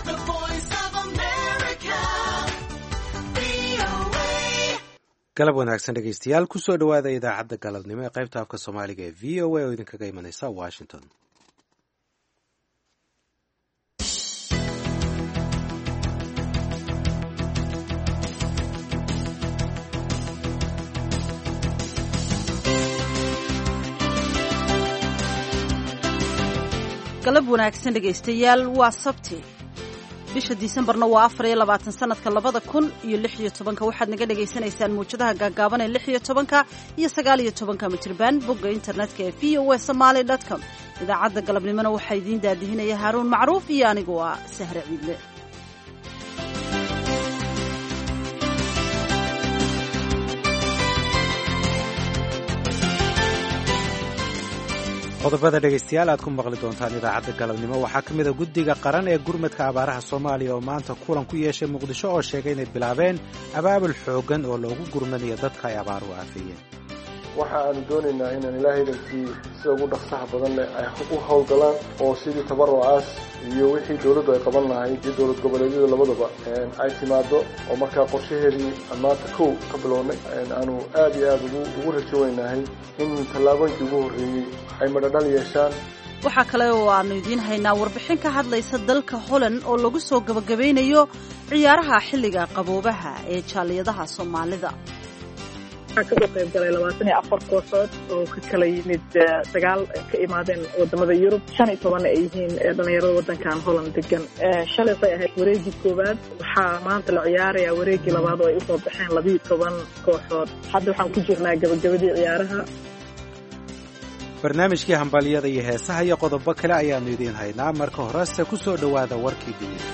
The Voice of America. VOA. galab wanaagsan dhegaystayaal kusoo dhowaada idaacadda galabnimo ee qaybta afka soomaaliga ee v o a oo idinkaga imanaysa washington. galab wanaagsan dhegaystayaal waa sabti bisha disembarna waa 24 sanadka 2016 waxaad naga dhagaysanaysaan muujadaha gaagaaban ee 16 iyo 19 mitirban bogga internetka ee voasomali.com. idaacadda galabnimona waxaa idiin daadihinaya haaruun macruuf iyo anigu waa sahre ciidle. qodobada dhegaystayaal aad ku maqli doontaan idaacadda galabnimo waxaa ka mid a guddiga qaran ee gurmadka abaaraha soomaaliya oo maanta kulan ku yeeshay muqdisho oo sheegay inay bilaabeen abaabul xooggan oo loogu gurmanayo dadka ay abaaruhu aafeeyeen. waxa aanu doonaynaa inaan ilaahaydankii sida ugu dhaqsaha badan leh ay u howlgalaan oo sidii tabarucaas iyo wixii dowladdu ay qaban lahayd iyo dowlad goboleedyada labadaba ay timaado oo markaa qorshaheedii maanta kow ka bilownay aanu aad iyo aad ugu rajoweynahay in tallaabooyinkii ugu horreeyey ay madhadhal yeeshaan. waxaa kale oo aanu idiin haynaa warbixin ka hadlaysa dalka Holland oo lagu soo gabagabeynayo ciyaaraha xilliga qaboobaha ee jaaliyadaha Soomaalida. waxaan ka qayb galay 24 kooxood oo ka kala yimid 9 ka imaadeen wadamada Yurub 15 ay yihiin dhalinyarada wadankan Holland degan. shalay ay ahayd wareegii koowaad, waxaa maanta la ciyaarayaa wareegii labaad oo ay u soo baxeen 12 kooxood. hadda waxaan ku jirnaa gabagabadii ciyaaraha. barnaamijkii hambaliyada iyo heesaha iyo qodobo kale ayaanu idiin haynaa. marka horese ku soo dhowaada warkii dunida.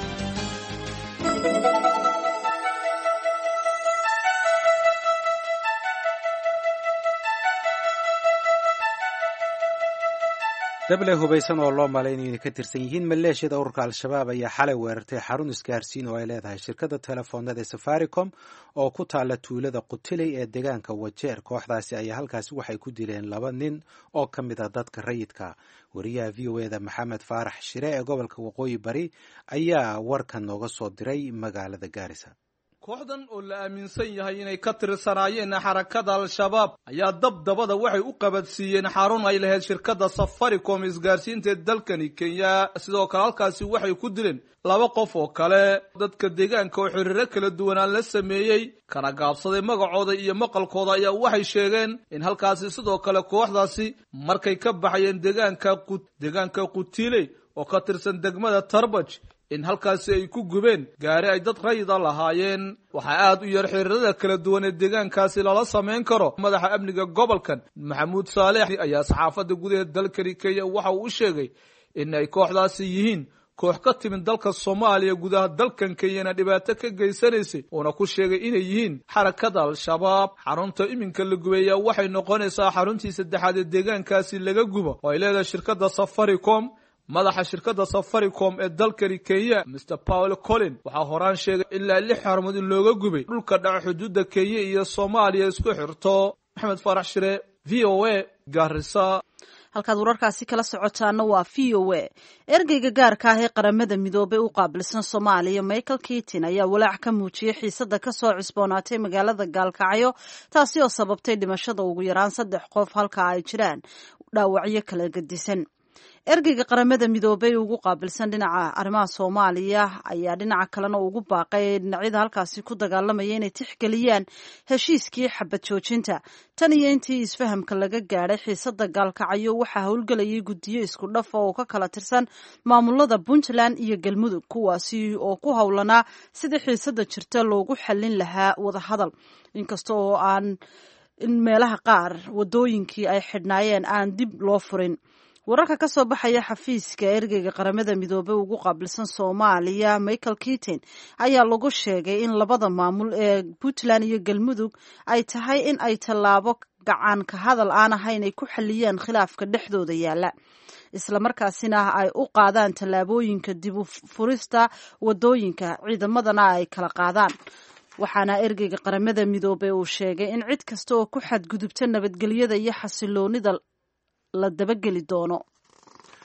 dable hubaysan oo loo malaynaya inay ka tirsan yihiin maleeshiyada ururka al-shabaab ayaa xalay weerartay xarun isgaarsiin oo ay leedahay shirkadda telefoonada ee safaricom oo ku taalla tuulada qutiley ee deegaanka wajeer. kooxdaasi ayaa halkaasi waxay ku dileen 2 nin oo ka mid ah dadka rayidka. wariyaha v o eda maxamed faarax shire ee gobolka waqooyi bari ayaa warkan nooga soo diray magaalada gaarisa. kooxdan oo la aaminsan yahay inay ka tirsanaayeen xarakada al-shabaab ayaa dabdabada waxay u qabadsiiyeen xarun ay lahayd shirkadda safaricom isgaarsiinta dalkani Kenya. sidoo kale halkaasi waxay ku dileen 2 qof oo kale. dadka deegaanka oo xiriiro kala duwanaan la sameeyey kana gaabsaday magacooda iyo maqalkooda ayaa waxay sheegeen in halkaasi sidoo kale kooxdaasi markay ka baxayeen deegaanka Qutiley oo ka tirsan degmada Tarbaj in halkaasi ay ku gubeen gaari ay dad rayida lahaayeen. waxaa aad u yar xiriirada kala duwan ee deegaankaasi lala samayn karo. madaxa amniga gobolkan Maxamuud Saalex ayaa saxaafadda gudaha dalkani Kenya waxa uu u sheegay in ay kooxdaasi yihiin koox ka timid dalka Soomaaliya gudaha dalkan Kenyana dhibaato ka geysanaysay oona ku sheegay inay yihiin xarakada al-shabaab. xarunta iminka la gubeeya waxay noqonaysaa xaruntii saddexaad ee deegaankaasi laga gubo oo ay leedahay shirkadda Safaricom. madaxa shirkadda Safaricom ee dalkani Kenya Mr. Paul Collin waxaa horaan sheegay ilaa 6 xarumood in looga gubay dhulka dhaca xuduudda Kenya iyo Soomaaliya isku xirto. maxamed faarax shire, VOA, Garissa. halkaad wararkaasi kala socotaana waa VOA. ergeyga gaarka ah ee qaramada midoobay u qaabilsan Soomaaliya Michael Keating ayaa walaac ka muujiyay xiisada ka soo cusboonaatay magaalada Gaalkacyo taasi oo sababtay dhimashada ugu yaraan 3 qof halka ay jiraan dhaawacyo kala gedisan. ergeyga qaramada midoobay ugu qaabilsan dhinaca arrimaha Soomaaliya ayaa dhinaca kalena ugu baaqay dhinacyada halkaasi ku dagaalamaya inay tixgeliyaan heshiiskii xabad joojinta. tan iyo intii isfahamka laga gaadhay xiisada Gaalkacyo waxaa howlgelayay guddiyo isku dhaf oo ka kala tirsan maamulada Puntland iyo Galmudug kuwaasi oo ku howlanaa sidii xiisada jirta loogu xallin lahaa wada hadal. inkasta oo aan in meelaha qaar wadooyinkii ay xidhnaayeen aan dib loo furin. wararka ka soo baxaya xafiiska ergeyga qaramada midoobay ugu qaabilsan Soomaaliya Michael Keating ayaa lagu sheegay in labada maamul ee Puntland iyo Galmudug ay tahay in ay tallaabo gacan ka hadal aan ahayn ay ku xaliyaan khilaafka dhexdooda yaala. isla markaasina ay u qaadaan tallaabooyinka dib u furista wadooyinka ciidamadana ay kala qaadaan. waxaana ergeyga qaramada midoobay uu sheegay in cid kasta oo ku xadgudubta nabadgelyada iyo xasiloonida la dabageli doono.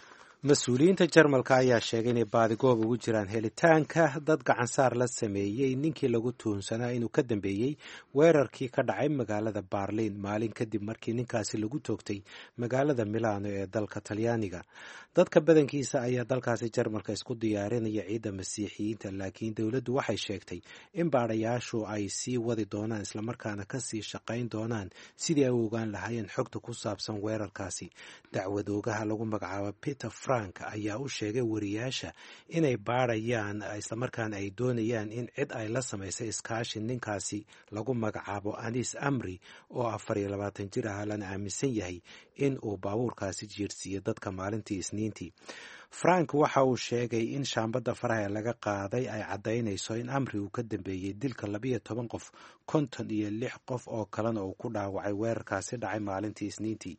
mas-uuliyiinta jarmalka ayaa sheegay inay baadigoob ugu jiraan helitaanka dad gacansaar la sameeyey ninkii lagu tuhunsanaa inuu ka dambeeyey weerarkii ka dhacay magaalada Berlin maalin kadib markii ninkaasi lagu toogtay magaalada Milano ee dalka Talyaaniga. Dadka badankiisa ayaa dalkaasi jarmalka isku diyaarinaya ciidda masiixiyiinta, laakiin dowladdu waxay sheegtay in baadhayaashu ay sii wadi doonaan islamarkaana kasii shaqayn doonaan sidii ay u ogaan lahaayeen xogta ku saabsan weerarkaasi. Dacwadoogaha lagu magacaabo Peter Frank ayaa u sheegay wariyaasha inay baadhayaan islamarkaana ay doonayaan in cid ay la samaysay iskaashi ninkaasi lagu magacaabo Anis Amri oo 24 jir ah lana aaminsan yahay in uu baabuurkaasi jiirsiiyey dadka maalintii Isniintii. Frank waxa uu sheegay in shaambada faraha laga qaaday ay caddaynayso in Amri uu ka dambeeyey dilka 12 qof 56 qof oo kalena uu ku dhaawacay weerarkaasi dhacay maalintii Isniintii.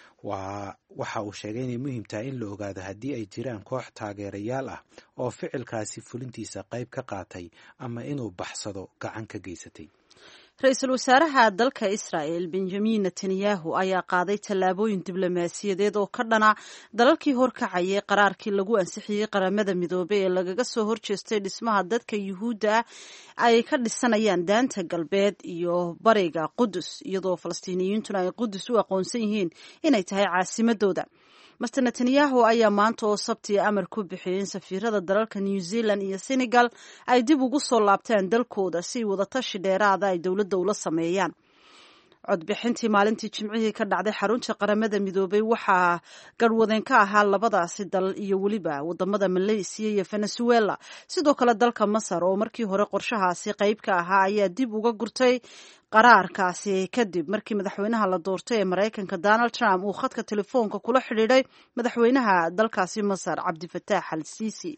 waxa uu sheegay inay muhiim tahay in la ogaado haddii ay jiraan koox taageerayaal ah oo ficilkaasi fulintiisa qayb ka qaatay ama inuu baxsado gacan ka geysatay. ra-iisul wasaaraha dalka Israel Benjamin Netanyahu ayaa qaaday tallaabooyin diblomaasiyadeed oo ka dhana dalalkii horkacayay qaraarkii lagu ansixiyey qaramada midoobay ee lagaga soo horjeestay dhismaha dadka Yuhuudda ay ka dhisanayaan daanta galbeed iyo bariga Qudus, iyadoo Falastiiniyiintuna ay Qudus u aqoonsan yihiin inay tahay caasimadooda. Mr. Netanyahu ayaa maanta oo Sabti amar ku bixiyay in safiirada dalalka New Zealand iyo Senegal ay dib ugu soo laabtaan dalkooda si wadatashi dheeraada ay dowladda ula sameeyaan. Codbixintii maalintii Jimcihii ka dhacday xarunta qaramada midoobay waxaa garwadeen ka ahaa labadaasi dal iyo weliba wadamada Malaysia iyo Venezuela. Sidoo kale dalka Masar oo markii hore qorshahaasi qayb ka ahaa ayaa dib uga gurtay qaraarkaasi kadib markii madaxweynaha la doortay ee Mareykanka Donald Trump uu khadka telefoonka kula xidhiidhay madaxweynaha dalkaasi Masar Cabdifataax al-Siisi.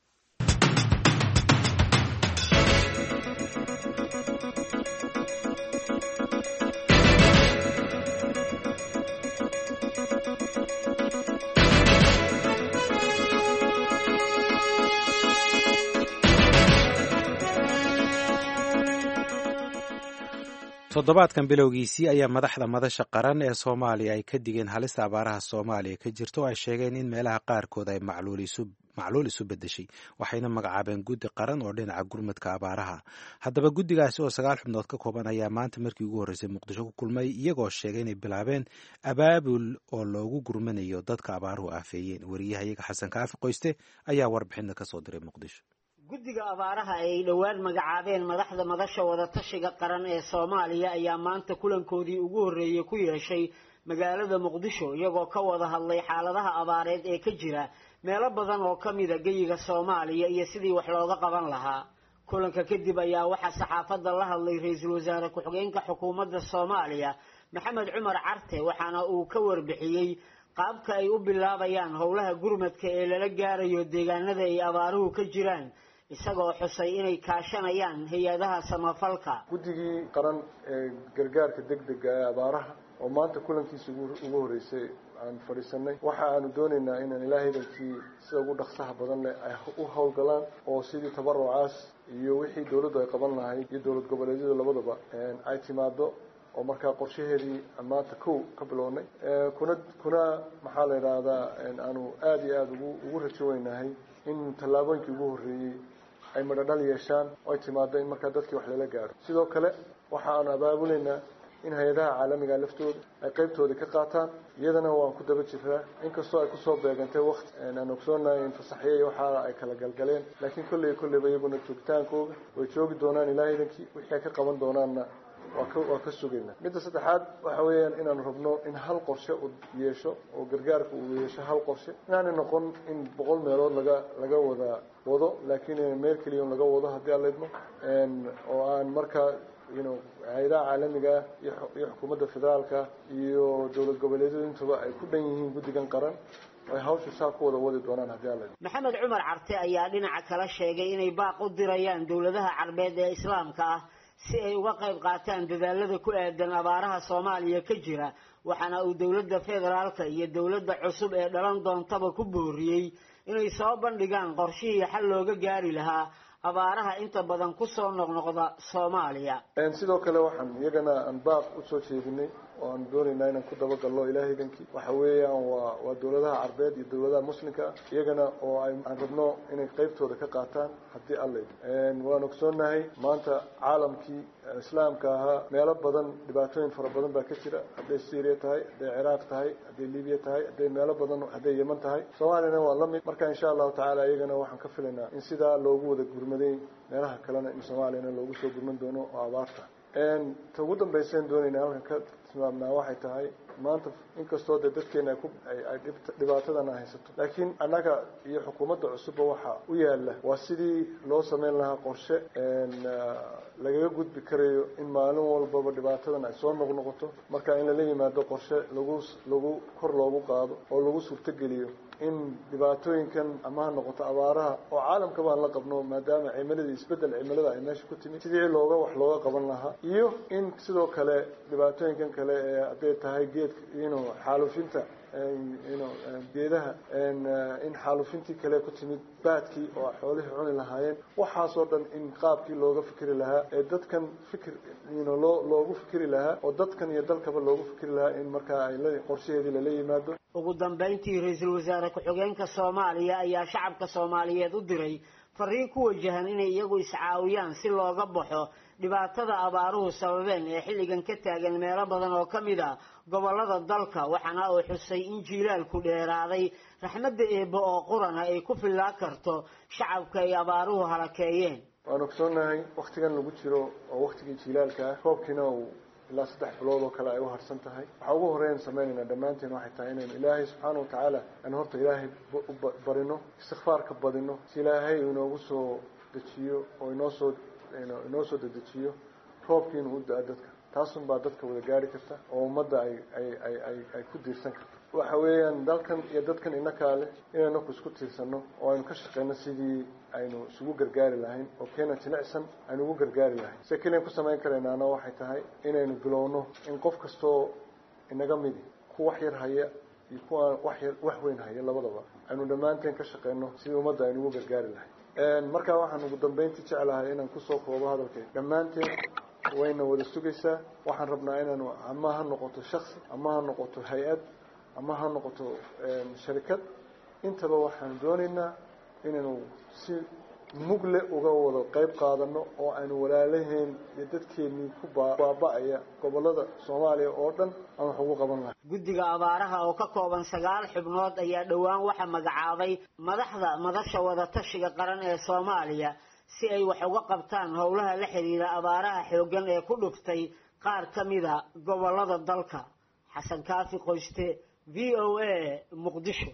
toddobaadkan bilowgiisii ayaa madaxda madasha qaran ee Soomaaliya ay ka digeen halista abaaraha Soomaaliya ka jirto oo ay sheegeen in meelaha qaarkood ay macluul isu bedeshay, waxayna magacaabeen guddi qaran oo dhinaca gurmadka abaaraha. Haddaba guddigaasi oo 9 xubnood ka kooban ayaa maanta markii ugu horreysay Muqdisho ku kulmay, iyagoo sheegay inay bilaabeen abaabul oo loogu gurmanayo dadka abaaruhu aafeeyeen. Wariyahayaga Xasan Kaafi Qoyste ayaa warbixinna ka soo diray Muqdisho. guddiga abaaraha ay dhowaan magacaabeen madaxda madasha wadatashiga qaran ee Soomaaliya ayaa maanta kulankoodii ugu horreeyay ku yeeshay magaalada Muqdisho, iyagoo ka wada hadlay xaaladaha abaareed ee ka jira meelo badan oo ka mid ah geyiga Soomaaliya iyo sidii wax looga qaban lahaa. kulanka kadib ayaa waxaa saxaafadda la hadlay ra'iisul wasaare ku-xigeenka xukuumadda Soomaaliya Maxamed Cumar Carte, waxaana uu ka warbixiyay qaabka ay u bilaabayaan howlaha gurmadka ee lala gaarayo deegaanada ay abaaruhu ka jiraan, isagoo xusay inay kaashanayaan hay'adaha samafalka. guddigii qaran ee gargaarka degdega ee abaaraha oo maanta kulankiisa ugu horeysay aan fadhiisanay, waxa aanu doonaynaa inaan ilaahaydankii sida ugu dhaqsaha badan leh ay u howlgalaan oo sidii tabarucaas iyo wixii dowladdu ay qaban lahayd iyo dowlad goboleedyada labadaba ay timaado oo markaa qorshaheedii maanta ka bilownay kuna maxaa la yidhaahdaa aanu aada iyo aada ugu rajo weynahay in tallaabooyinkii ugu horreeyey ay madhadhal yeeshaan oo ay timaado in markaa dadkii wax lala gaaro. sidoo kale waxa aanu abaabulaynaa in hay-adaha caalamiga laftooda ay qaybtooda ka qaataan, iyadana waan ku daba jiraa, inkastoo ay kusoo beegantay waqti aan ogsoonahay in fasaxyo iyo waxa ay kala galgaleen, laakiin kolleyba iyaguna joogitaankooga way joogi doonaan ilaahidankii, wixii ay ka qaban doonaanna waa ka sugaynaa. midda saddexaad waxa weeyaan inaanu rabno in hal qorshe uu yeesho oo gargaarka uu yeesho hal qorshe, inaanay noqon in 100 meelood laga wado, laakiin in meel keliya laga wado haddii aan leedmo oo aan markaa hay'adaha caalamiga iyo xukuumadda federaalka iyo dowlad goboleedyada intuba ay ku dhan yihiin guddigan qaran ay hawsha saa ku wada wadi doonaan haddii aan leedmo. Maxamed Cumar Carte ayaa dhinaca kale sheegay inay baaq u dirayaan dowladaha carbeed ee islaamka ah si ay uga qayb qaataan dadaalada ku aadan abaaraha Soomaaliya ka jira, waxaana uu dowladda federaalka iyo dowladda cusub ee dhalan doontaba ku booriyay inay soo bandhigaan qorshihii xal looga gaari lahaa abaaraha inta badan ku soo noqnoqda Soomaaliya. sidoo kale waxaan iyagana aan baaq u soo jeedinay oo aan doonaynaa inaan ku dabagalno ilaahay dankii waxa weeyaan waa dowladaha carbeed iyo dowladaha muslimka iyagana oo aan rabno inay qaybtooda ka qaataan haddii allay waan ogsoonnahay maanta caalamkii islaamka ahaa meelo badan dhibaatooyin fara badan baa ka jira hadday syria tahay hadday ciraaq tahay hadday libiya tahay hadday meelo badan hadday yeman tahay soomaaliyana waa la mid marka insha allahu tacaala iyagana waxaan ka filaynaa in sidaa loogu wada gurmaday meelaha kalena in soomaaliyana loogu soo gurman doono oo abaarta ta ugu dambaysaen doonayna halkan ka tilmaamnaa waxay tahay maanta inkastoo dee dadkeena ay dhibaatadan haysato laakiin annaga iyo xukuumadda cusubba waxa u yaala waa sidii loo sameyn lahaa qorshe lagaga gudbi karayo in maalin walbaba dhibaatadan ay soo noqnoqoto marka in lala yimaado qorshe lagu kor loogu qaado oo lagu suurtogeliyo in dhibaatooyinkan ama ha noqoto abaaraha oo caalamka baan la qabno maadaama cimiladii isbedel cimilada ay meesha ku timid sidii wax looga qaban lahaa iyo in sidoo kale dhibaatooyinkan kale ee hadday tahay geedka xaalufinta geedaha in xaalufintii kale ku timid baadkii oo xoolihii cuni lahaayeen waxaasoo dhan in qaabkii looga fikri lahaa ee dadkan loogu fikri lahaa oo dadkan iyo dalkaba loogu fikri lahaa in markaa qorshaheedii lala yimaado ugu dambayntii ra-iisul wasaare ku-xigeenka Soomaaliya ayaa shacabka Soomaaliyeed u diray fariin ku wajahan inay iyagu iscaawiyaan si looga baxo dhibaatada abaaruhu sababeen ee xilligan ka taagan meelo badan oo kamid ah gobolada dalka waxaana uu xusay in jiilaalku dheeraaday raxmadda eebba oo qurana ay ku filaa karto shacabka ay abaaruhu halakeeyeen waan ogsoonnahay waqtigan lagu jiro oo waqtigii jiilaalka roobkiina uu ilaa 3 bilood oo kale ay u harsan tahay waxa ugu horeeyaan sameeynaa dhamaanteen waxay tahay inaan ilaahay subxaanahu wa ta'ala aan horta ilaahay barino istighfaarka badino si ilaahay inoogu soo dejiyo oo inoo soo dejiyo roobkiina u daa dadka taasun baa dadka wada gaari karta oo ummadda ay ku diirsan karto waxa weeyaan dalkan iyo dadkan innaka leh inaynu isku tiirsano oo aynu ka shaqeyno sidii aynu isugu gargaari lahayn oo keena jilicsan aynu ugu gargaari lahayn si kaliya ku samayn karaynaana waxay tahay inaynu bilowno in qof kastoo inaga midi ku wax yar haya iyo kuwa wax weyn haya labadaba aynu dhammaanteen ka shaqeyno sidii ummadda aynu ugu gargaari lahayn markaa waxaan ugu dambeyntii jeclahay inaan kusoo koobo hadalkay dhammaanteen wayna wada sugaysaa waxaan rabnaa inaanu ama ha noqoto shakhsi ama ha noqoto hay-ad ama ha noqoto sharikad intaba waxaan doonaynaa inaynu si mugle uga wada qayb qaadano oo aynu walaalaheen iyo dadkeennii ku baaba'aya gobolada Soomaaliya oo dhan aan wax ugu qaban lahayn guddiga abaaraha oo ka kooban 9 xubnood ayaa dhawaan waxa magacaabay madaxda madasha wada tashiga qaran ee Soomaaliya si ay wax uga qabtaan howlaha la xiriira abaaraha xooggan ee ku dhuftay qaar kamida gobolada dalka xasan kaafi qoyste VOA Muqdisho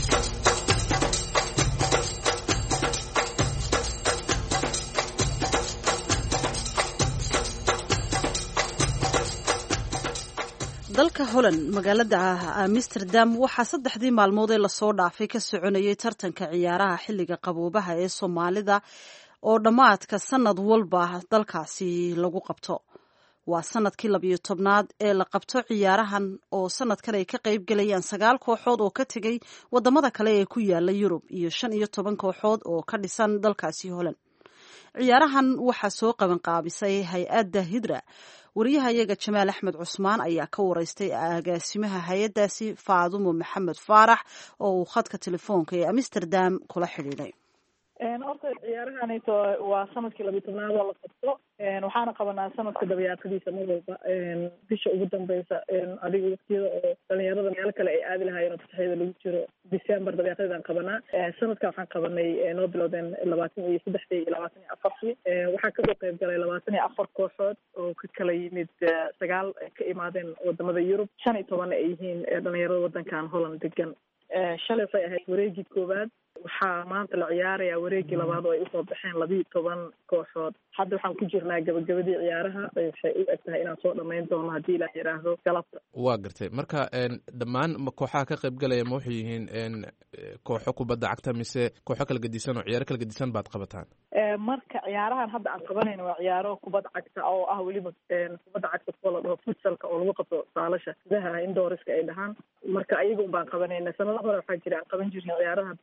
dalka Holland magaalada Amsterdam waxaa 3 maalmood ee la soo dhaafay ka soconayay tartanka ciyaaraha xilliga qaboobaha ee Soomaalida oo dhamaadka sanad walba dalkaasi lagu qabto waa sanadkii 12aad ee la qabto ciyaarahan oo sanadkan ay ka qayb galayaan 9 kooxood oo ka tagay wadamada kale ee ku yaala Yurub iyo 15 kooxood oo ka dhisan dalkaasi Holland ciyaarahan waxaa soo qaban qaabisay hay-adda Hidra wariyahayaga Jamaal Axmed Cusmaan ayaa ka wareystay agaasimaha hay-adaasi Faadumo Maxamed Faarax oo uu khadka telefoonka ee Amsterdam kula xiriiray horta ciyaarahanito waa sanadkii 12aad oo la qabto waxaana qabanaa sanadka dabayaaqadiisa marwalba bisha ugu dambeysa adiga waqtiyada oo dhalinyarada meelo kale ay aadi lahaayeen fasaxyada lagu jiro December dabayaaqadaan qabanaa sanadka waxaan qabanay noo bilowdeen 23 iyo 24 waxaa kasoo qayb galay 24 kooxood oo ka kala yimid 9 ka imaadeen wadamada Yurub 15 ay yihiin dhalinyarada wadankan Holland degan shalay waxay ahayd wareegii koowaad waxaa maanta la ciyaarayaa wareegii labaad oo ay usoo baxeen 12 kooxood hadda waxaan ku jirnaa gabagabadii ciyaaraha waxay u egtahay inaan soo dhammayn doono haddii la yidhaahdo galabta waa gartay marka dhammaan kooxaha ka qayb galaya ma waxay yihiin kooxo kubadda cagta mise kooxo kala gedisan oo ciyaaro kala gedisan baad qabataan marka ciyaarahan hadda aan qabanayno waa ciyaaro kubadda cagta oo ah weliba kubadda cagta kuwa la dhaho futsalka oo lagu qabto saalasha gudaha indooriska ay dhahaan marka ayaga un baan qabanayna sanado hore waxaa jira aan qaban jirnay ciyaaraha basket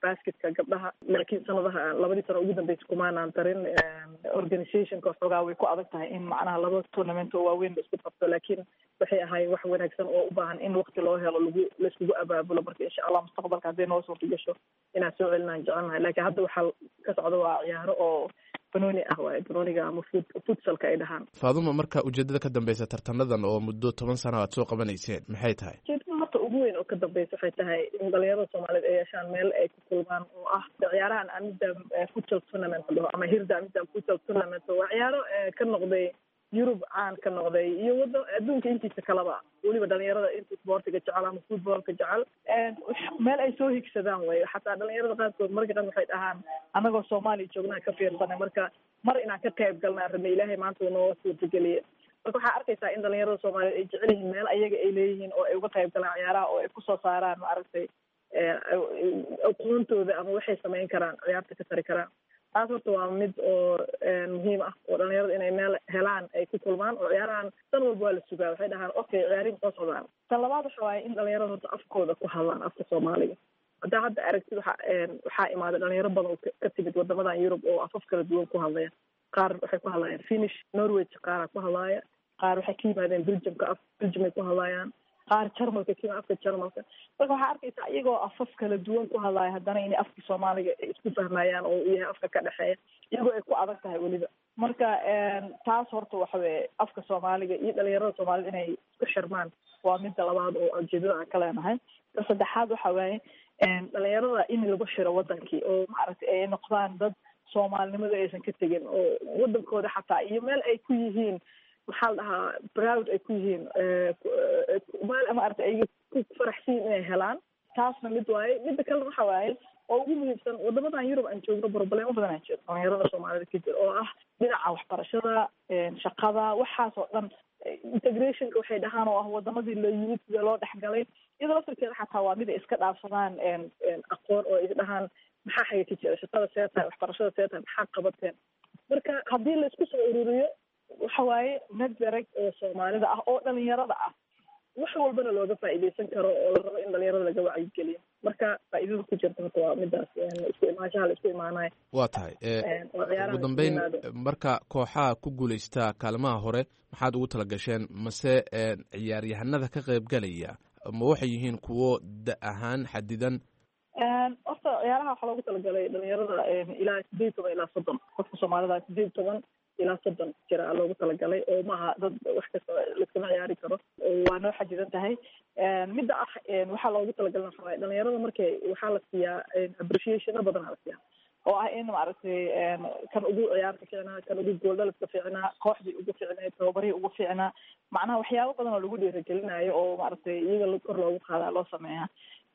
caafimaadka gabdhaha laakiin sanadaha labadii sano ugu dambeysa kumaanaan darin organizationka xoogaa way ku adag tahay in macnaha laba tournament oo waaweyn la isku qabto laakiin waxay ahay wax wanaagsan oo u baahan in waqti loo helo laiskugu abaabulo marka insha allah mustaqbalka hadday noo suurta gasho inaan soo celinaan jecelnahay laakiin hadda waxaa ka socda waa ciyaaro oo banooni ah waaye banooniga ama futsalka ay dhahaan. Faaduma, marka ujeedada ka dambeysa tartanadan oo muddo 10 sano aad soo qabanayseen maxay tahay? ujeedada marta ugu weyn oo ka dambeysa waxay tahay in dhalinyarada Soomaaliyeed ay yeeshaan meel ay ku kulmaan oo ah ciyaarahan amida futsal tournament ama hirda amida futsal tournament waa ciyaaro ka noqday Yurub caan ka noqday iyo adduunka intiisa kalaba waliba dhalinyarada inta sportiga jecel ama footballka jecel meel ay soo higsadaan way xataa dhalinyarada qaarkood marka qan waxay dhahaan anagoo Soomaali joognaa ka fiirsanay marka mar inaan ka qayb galnaa rabnay Ilaahay maanta noo suurtageliyay marka waxaa arkaysaa in dhalinyarada Soomaaliyeed ay jecel yihiin meel ayaga ay leeyihiin oo ay uga qayb galaan ciyaaraha oo ay ku soo saaraan ma aragtay aqoontooda ama waxay samayn karaan ciyaarta ka tari karaan taas horta waa mid oo muhiim ah oo dhalinyarada inay meel helaan ay ku kulmaan oo ciyaarahan san walba waa la sugaa waxay dhahaan okay ciyaariin soo socdaan tan labaad waxa waaye in dhalinyarada horta afkooda ku hadlaan afka Soomaaliga hadda aragtid waxaa imaaday dhalinyaro badan ka timid wadamadan Yurub oo afaf kala duwan ku hadlaya qaar waxay ku hadlayaan Finnish Norway qaar ku hadlaya qaar waxay ka yimaadeen Belgium ay ku hadlayaan qaar Jarmalka kii afka Jarmalka marka waxaa arkaysaa iyagoo afaf kala duwan ku hadlaya haddana inay afka Soomaaliga isku fahmayaan oo yahay afka ka dhexeeya iyagoo ay ku adag tahay weliba marka taas horta waxa weeye afka Soomaaliga iyo dhalinyarada Soomaalida inay isku xirmaan waa midda labaad oo ujeedada aan ka leenahay ta saddexaad waxa waaye dhalinyarada in lagu xiro wadankii oo maaragtay ay noqdaan dad Soomaalinimada aysan ka tegin oo wadankooda xataa iyo meel ay ku yihiin maxaa la dhahaa proud ay ku yihiin meel ama aragtay ay ku faraxsiin inay helaan taasna mid waaye midda kale waxa waaye oo ugu muhiimsan wadamadan Yurub aan joogno problemo badan aan jiro dhalinyarada Soomaalida ka jira oo ah dhinaca waxbarashada shaqada waxaas oo dhan integrationka waxay dhahaan oo ah wadamadii la yimid sida loo dhexgalay iyadoo laftirkeeda xataa waa mid ay iska dhaafsadaan aqoon oo ay dhahaan maxaa xaga ka jira shaqada see tahay waxbarashada see tahay maxaa qabateen marka haddii la isku soo ururiyo waxa waaye network oo Soomaalida ah oo dhalinyarada ah wax walbana looga faa'iideysan karo oo la rabo in dhalinyarada laga wacyigeliyo marka faa'iidada ku jirta waa midaas isku imaanshaha la isku imaanayo waa tahay ugu dambeyn marka kooxaha ku guuleysta kaalmaha hore maxaad ugu talagasheen mase ciyaaryahanada ka qayb galaya ma waxay yihiin kuwo da ahaan xadidan horta ciyaaraha waxaa loogu talagalay dhalinyarada ilaa 18 ilaa 30 qofka Soomaalida 18 ilaa 30 jira loogu talagalay oo maaha dad wax kasta la ciyaari karo waa noo xadidan tahay midda ah waxaa loogu talagalay waxaa dhalinyarada markay waxaa la siiyaa appreciation badan la siiyaa oo ah in maaragtay kan ugu ciyaarta fiicnaa kan ugu gooldhalka fiicnaa kooxdii ugu fiicnaa tababarihii ugu fiicnaa macnaha waxyaabo badan oo lagu dhiirigelinayo oo maaragtay iyaga kor loogu qaadaa loo sameeyaa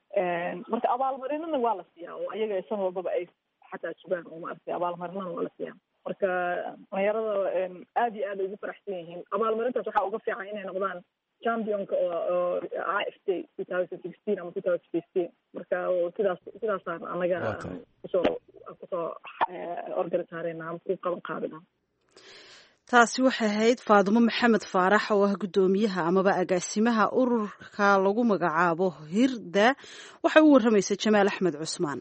marka abaalmarinana waa la siiyaa oo ayaga san walbaba ay xataa sugaan oo maaragtay abaalmarinana waa la siiyaa marka dhalinyarada aad iyo aad ugu faraxsan yihiin abaalmarintaas waxaa uga fiican inay noqdaan championka oo AFC 2016 ama 2015 marka sidaasaan anaga kusoo organisaareyna ama ku qaban qaadina taasi waxay ahayd Faadumo Maxamed Faarax oo ah gudoomiyaha amaba agaasimaha ururka lagu magacaabo Hirda waxay u waramaysay Jamaal Axmed Cusmaan.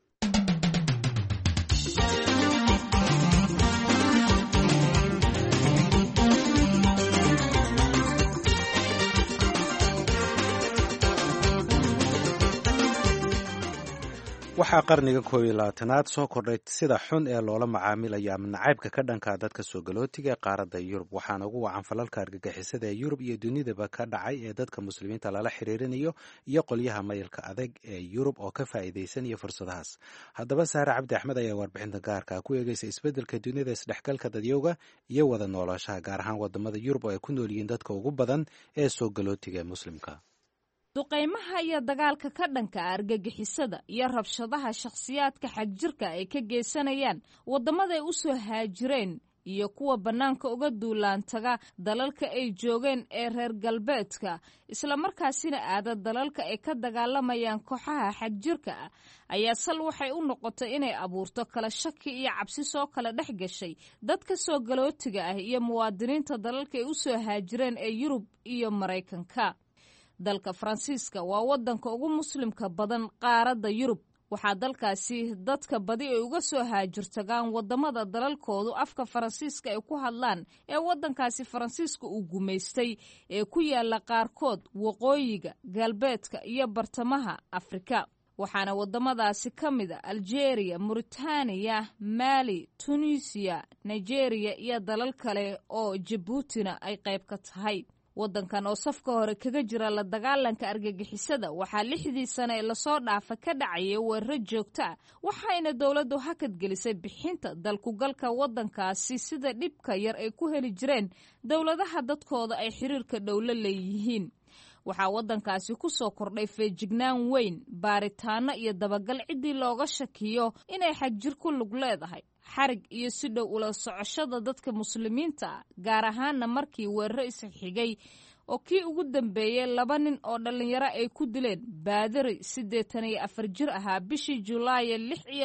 waxaa qarniga 11aad soo kordhay sida xun ee loola macaamilayo ama nacaybka ka dhanka dadka soo galootiga ee qaaradda Yurub waxaana ugu wacan falalka argagixisada ee Yurub iyo dunidaba ka dhacay ee dadka muslimiinta lala xiriirinayo iyo qolyaha mayilka adag ee Yurub oo ka faa'iideysanaya fursadahaas haddaba Saare Cabdi Axmed ayaa warbixinta gaarka ku eegaysa isbeddelka dunida isdhexgalka dadyowga iyo wada noolaanshaha gaar ahaan wadamada Yurub oo ay ku nool yihiin dadka ugu badan ee soo galootiga ee muslimka duqaymaha iyo dagaalka ka dhanka argagixisada iyo rabshadaha shakhsiyaadka xagjirka ay ka geysanayaan waddamaday u soo haajireen iyo kuwa bannaanka uga duulaantaga dalalka ay joogeen ee reer galbeedka islamarkaasina aada dalalka ay ka dagaalamayaan kooxaha xagjirka ah ayaa sal waxay u noqotay inay abuurto kala shaki iyo cabsi soo kala dhex gashay dadka soo galootiga ah iyo muwaadiniinta dalalka ay u soo haajireen ee Yurub iyo Maraykanka dalka Faransiiska waa wadanka ugu muslimka badan qaaradda Yurub waxaa dalkaasi dadka badi ay uga soo haajirtagaan waddamada dalalkoodu afka faransiiska ay ku hadlaan ee waddankaasi faransiiska uu gumaystay ee ku yaalla qaarkood waqooyiga galbeedka iyo bartamaha afrika waxaana waddamadaasi ka mid a aljeeriya mauritaniya maali tunisiya nigeriya iyo dalal kale oo jabuutina ay qayb ka tahay waddankan oo safka hore kaga jira la dagaalanka argagixisada waxaa 6dii sane ee lasoo dhaafa ka dhacaya weeraro joogto ah waxayna dowladdu hakadgelisay bixinta dalkugalka waddankaasi sida dhibka yar ay ku heli jireen dowladaha dadkooda ay xiriirka dhow la leeyihiin waxaa waddankaasi ku soo kordhay feejignaan weyn baaritaano iyo dabagal ciddii looga shakiyo inay xagjir ku lug leedahay xarig iyo si dhow ula socoshada dadka muslimiinta ah gaar ahaanna markii weeraro isxigay oo kii ugu dambeeyey 2 nin oo dhallinyaro ay ku dileen baadari 84 jir ahaa bishii Julaay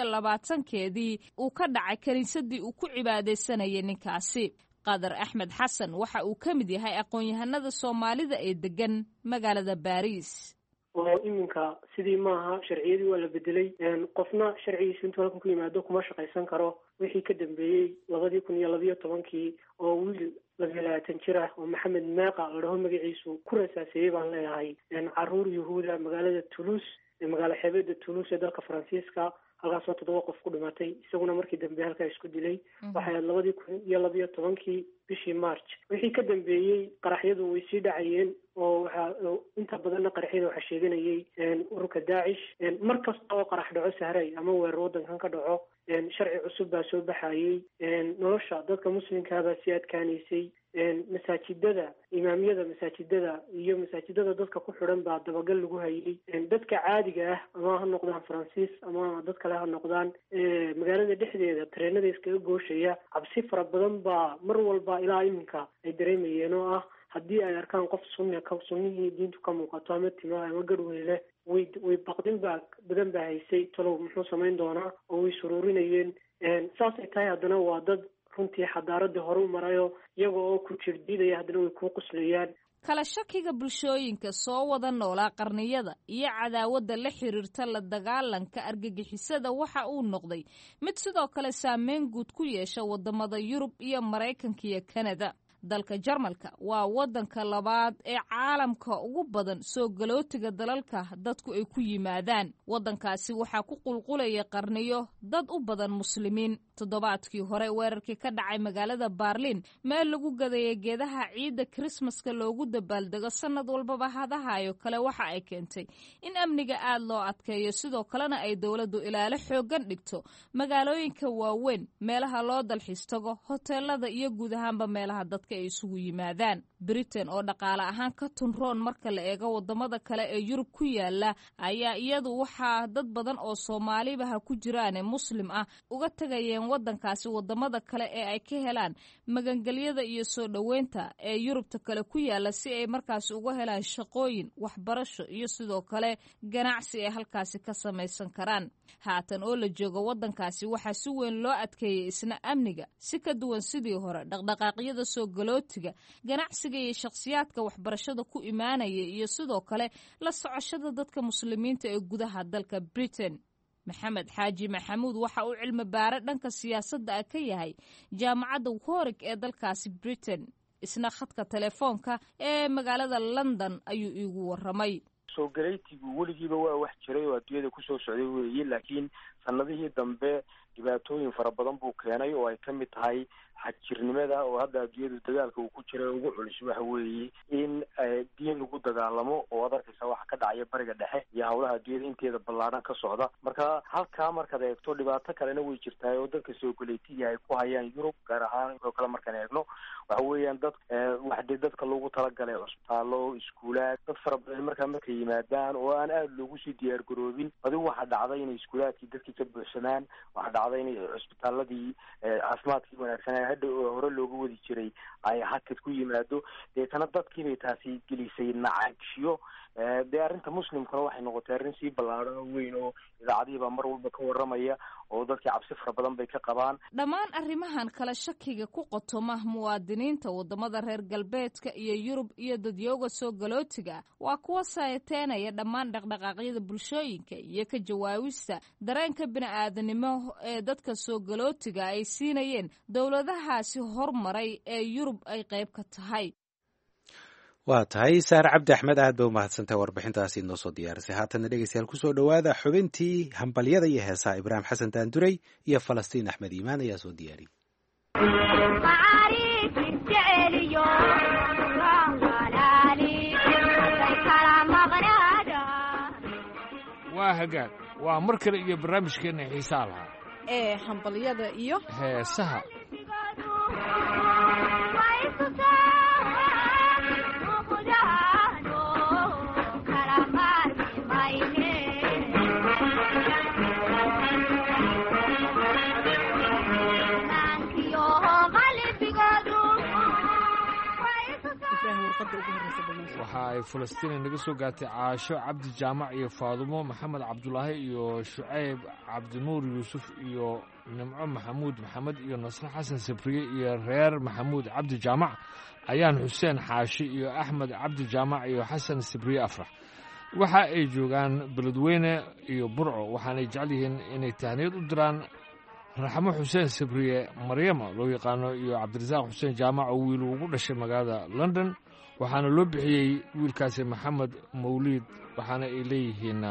26 uu ka dhacay kaniisadii uu ku cibaadaysanayay ninkaasi qadar axmed xasan waxa uu ka mid yahay aqoon-yahanada soomaalida ee degan magaalada Paris oo iminka sidii maaha sharciyadii waa la bedelay qofna sharcigiisa intuu halkan ku yimaado kuma shaqaysan karo wixii ka dambeeyey 2012 oo wiil 20 jir ah oo maxamed meeqa la dhaho magaciisu ku rasaaseeyay baan leeyahay caruur yahuuda magaalada Toulouse magaalo xeebada Toulouse ee dalka Faransiiska halkaasoo 7 qof ku dhimatay isaguna markii dambe halkaa isku dilay waxay 2012 bishii March wixii ka dambeeyay qaraxyadu way sii dhacayeen oo waxa inta badan qaraxyada waxa sheeganayay ururka Daesh markasta oo qarax dhaco sahray ama weerar wadankan ka dhaco sharci cusub baa soo baxayay nolosha dadka muslimka baa si adkaanisay masaajidada imaamiyada masaajidada iyo masaajidada dadka ku xiran baa dabagal lagu hayay dadka caadiga ah ama ha noqdaan Faransiis ama dad kale ha noqdaan magaalada dhexdeeda tareenada iskaga gooshaya cabsi fara badan baa mar walba ilaa iminka ay dareemayeen oo ah haddii ay arkaan qof sunnihii diintu ka muuqato ama timaa ama garweyle way baqdin badan baa haysay talow muxuu samayn doonaa oo way suruurinayeen saasay tahay haddana waa dad runtii xadaaradii hore u marayo iyaga oo ku jirdiidaya haddana way kuu quslayaan kala shakiga bulshooyinka soo wada noolaa qarniyada iyo cadaawadda la xiriirta la dagaalanka argagixisada waxa uu noqday mid sidoo kale saameyn guud ku yeesha waddamada Yurub iyo Maraykanka iyo Kanada dalka Jarmalka waa waddanka labaad ee caalamka ugu badan soo galootiga dalalka dadku ay ku yimaadaan waddankaasi waxaa ku qulqulaya qarniyo dad u badan muslimiin toddobaadkii hore weerarkii ka dhacay magaalada Berlin meel lagu gadeeyay geedaha ciida Christmaska loogu dabaaldego sanad walbaba hadahayo kale waxa ay keentay in amniga aad loo adkeeyo sidoo kalena ay dawladdu ilaalo xoogan dhigto magaalooyinka waaweyn meelaha loo dalxiis tago hoteelada iyo guud ahaanba meelaha dadka ay isugu yimaadaan Britain oo dhaqaale ahaan ka tunroon marka la eego wadamada kale ee Yurub ku yaala ayaa iyadu waxaa dad badan oo Soomaaliba ku jiraan muslim ah uga tagayeen waddankaasi wadamada kale ee ay ka helaan magangelyada iyo soo dhaweynta ee Yurubta kale ku yaala si ay markaasi uga helaan shaqooyin waxbarasho iyo sidoo kale ganacsi ay halkaasi ka samaysan karaan haatan oo la joogo waddankaasi waxaa si weyn loo adkeeyay isna amniga si ka duwan sidii hore dhaqdhaqaaqyada soo galootiga ganacsiga iyo shakhsiyaadka waxbarashada ku imaanaya iyo sidoo kale la socoshada dadka muslimiinta ee gudaha dalka Britain maxamed xaaji maxamuud waxa uu cilmi baare dhanka siyaasadda ah ka yahay jaamacadda Warwick ee dalkaasi Britain isna khadka telefoonka ee magaalada London ayuu iigu waramay soo galeytigu weligiiba waa wax jiray oo adduunyada ku soo socday weeye laakiin sanadihii dambe dhibaatooyin fara badan buu keenay oo ay ka mid tahay xajirnimada oo hadda adduunyadu dagaalka uu ku jiray ugu culus waxa weeye in diin lagu dagaalamo oo adarkaysa waxa ka dhacaya bariga dhexe iyo howlaha adduunyada inteeda ballaaran ka socda marka halkaa markaad eegto dhibaato kalena way jirtaa oo dadka soo galeytiga ay ku hayaan Yurub gaar ahaan oo kale markaan eegno waxa weeyaan dad waxdii dadka loogu talagalay cusbitaalo iskuulaad dad fara badan markay yimaadaan oo aan aad loogu sii diyaar garoobin adigu waxa dhacday inay iskuulaadkii dadkii ka buuxsamaan waxa dhacday inay cusbitaaladii caafimaadkii wanaagsan hadda hore loogu wadi jiray ay hakad ku yimaado deetana dadkii bay taasi gelisay nacagshiyo dee arrinta muslimkuna waxay noqotay arrin sii ballaadhan oo weyn oo idaacadihii baa mar walba ka warramaya oo dadkii cabsi fara badan bay ka qabaan. dhammaan arrimahan kale shakiga ku qotoma muwaadiniinta wadamada reer galbeedka iyo yurub iyo dadyooga soo galootiga waa kuwa saayateenaya dhammaan dhaqdhaqaaqyada bulshooyinka iyo ka jawaabista dareenka bini-aadanimo ee dadka soo galootiga ay siinayeen dowladahaasi hormaray ee yurub ay qayb ka tahay. waa tahay saare cabdi axmed aad ba umahadsantahay warbixintaasi inoo soo diyaarisay. haatana dhegeystayaal kusoo dhowaada xubintii hambalyada iyo heesaha ibraahim xasan daanduray iyo falastiin axmed iimaan ayaa soo diyaariyey. waa hagaag waa mar kale iyo barnaamijkeena xiisaa lahaa ee hambalyada iyo heesaha. waxa ay falastiin naga soo gaartay caasho cabdi jaamac iyo faadumo maxamed cabdulaahi iyo shucayb cabdinuur yuusuf iyo nimco maxamuud maxamed iyo nasre xasan sabriye iyo reer maxamuud cabdi jaamac ayaan xuseen xaashi iyo axmed cabdi jaamac iyo xasan sabriye afrax. waxa ay joogaan beledweyne iyo burco waxaanay jecel yihiin inay tahniyad u diraan raxmo xuseen sabriye maryama loo yaqaano iyo cabdirasaaq xuseen jaamac oo wiil ugu dhashay magaalada london waxaana loo bixiyey wiilkaasi maxamed mawliid waxaana ay leeyihiin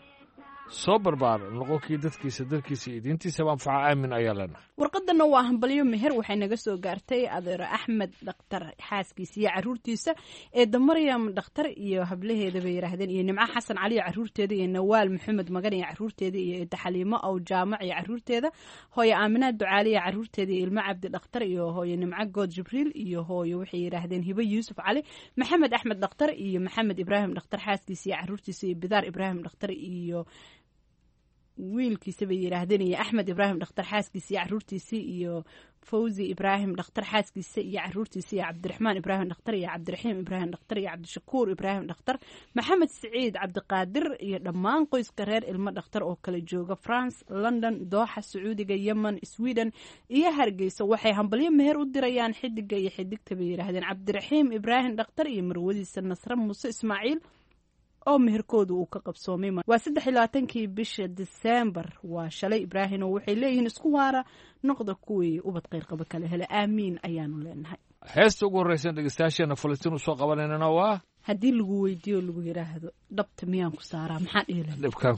soo barbaar noqonkii dadkiisa dalkiisa iyo diintiisaba anfaca aamin ayaa leenahay. warqadana waa hambalyo meher waxay naga soo gaartay adeero axmed dhakhtar xaaskiisa iyo caruurtiisa eedda maryam dhakhtar iyo hablaheeda bay yidhaahdeen iyo nimco xasan cali iyo caruurteeda iyo nawaal maxamed magan iyo caruurteeda iyo eedda xaliimo ow jaamac iyo caruurteeda hooyo aaminaad ducaali iyo caruurteeda iyo ilmo cabdi dhakhtar iyo hooyo nimco good jibriil iyo hooyo waxay yidhaahdeen hibo yuusuf cali maxamed axmed dhakhtar iyo maxamed ibraahim dhakhtar xaaskiisa iyo caruurtiisa iyo bidaar ibraahim dhakhtar iyo wiilkiisa bay yidhaahdeen iyo axmed ibraahim dhakhtar xaaskiisa iyo caruurtiisii iyo fawzi ibraahim dhakhtar xaaskiisa iyo caruurtiisa iyo cabdiraxmaan ibraahim dhakhtar iyo cabdiraxiim ibraahim dhakhtar iyo cabdishakuur ibraahim dhakhtar maxamed siciid cabdiqaadir iyo dhammaan qoyska reer ilmo dhakhtar oo kala jooga france london dooxa sacuudiga yemen sweden iyo hargeysa waxay hambalyo meher u dirayaan xidiga iyo xidigta bay yidhaahdeen cabdiraxiim ibraahim dhakhtar iyo marwadiisa nasre muuse ismaaciil oo meherkooda uu ka qabsoomay waa 23kii bisha December waa shalay Ibraahim oo waxay leeyihiin isku waara noqda kuwii ubad qeyr qaba kale hele aamiin ayaanu leenahay. heesta ugu horeysa dhageystayaasheena Falastiin soo qabanayna waa haddii lagu weydiiyo lagu yiraahdo dhabta miyaan ku saaraa maxaa dhiilan dhibkan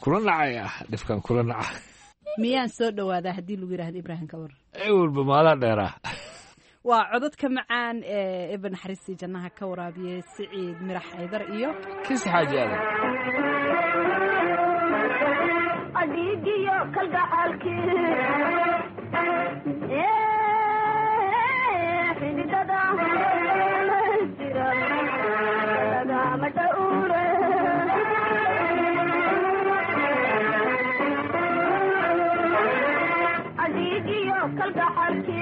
kula nacay miyaan soo dhawaada haddii lagu yiraahdo Ibraahim ka war walba maala dheera waa codadka macaan ee ibn xariisi jannaha ka waraabiye Siciid Mirax Aydar iyo kis xaajaada adigiyo kalgacalki xididada jira lagama dhawre adigiyo kalgacalki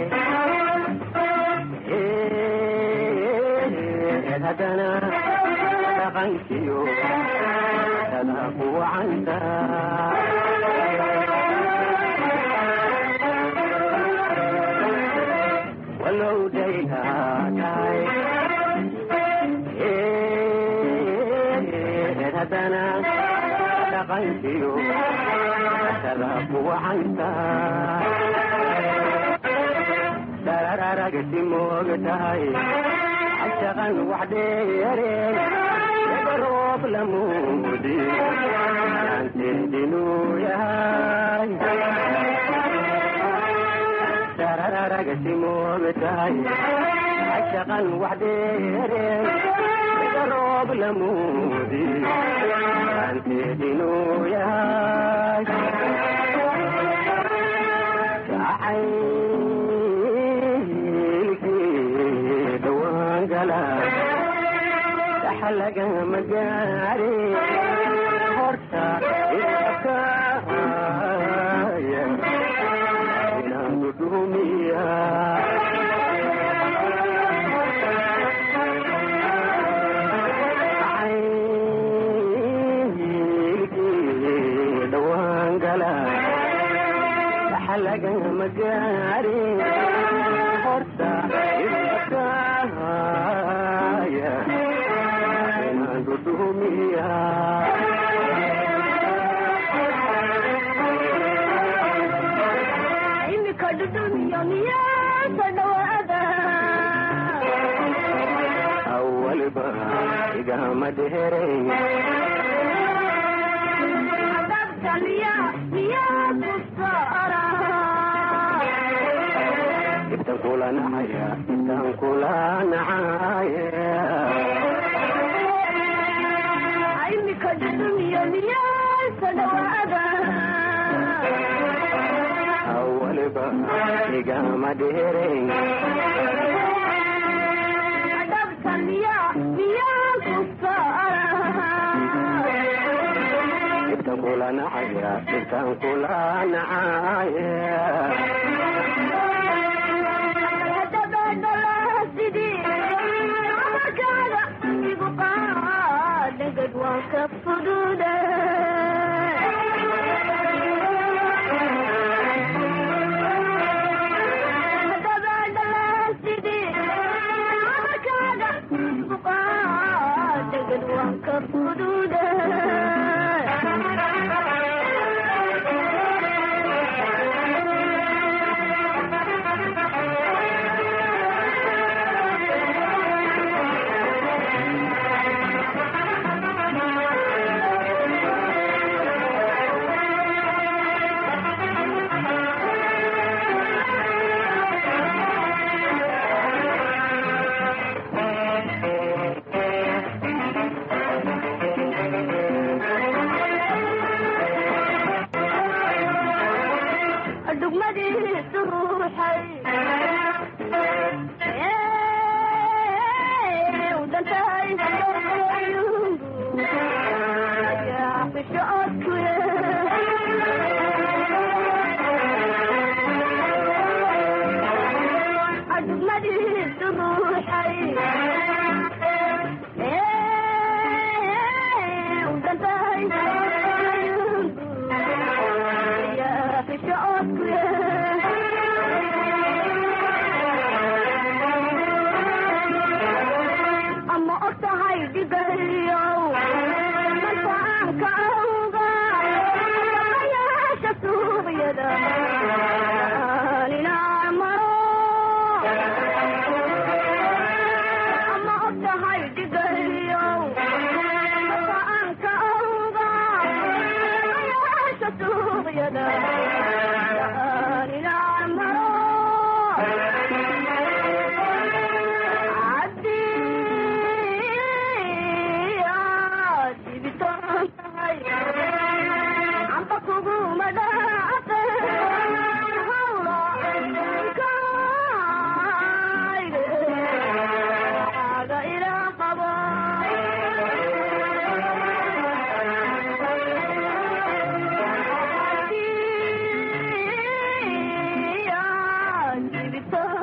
haddana dhaqankiyo dada ku wacanta walow daytahay haddana dhaqankiyo dada ku wacanta darararagasi moogtahay عشقاً وحديرين يبروب لمودي أنت دينو ياي سرر قسمو بتاي عشقاً وحديرين يبروب لمودي أنت دينو ياي حلق مجاري هرتا إبكايا إلى ندوميا عينيكي دوان قلا حلق مجاري هرتا إبكايا إنك الدنيا مياه سدوادا أول بارقة مدهرين عذبت مياه كسارة تقول نعيا تقول نعيا إنك الدنيا مياه سدوادا أول بارقة مدهرين عذبت مياه كسارة تقول نعيا تقول نعيا وكفدودا تبعد الاسدي وكذا فقاد قد وكفدودا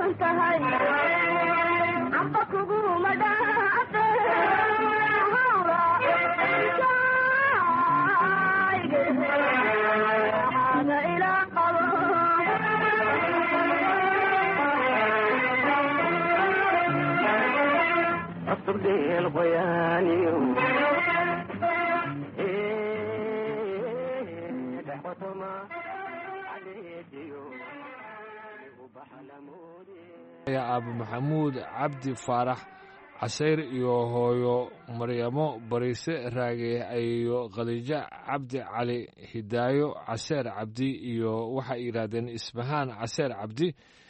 tahay amba kuguma dhaafe hawra hada ilaa qabo أصدق الغياني aabo maxamuud cabdi faarax casayr iyo hooyo maryamo bariise raage iyo khadiijo cabdi cali hidaayo caseer cabdi iyo waxay yidhaahdeen isbahaan caseer cabdi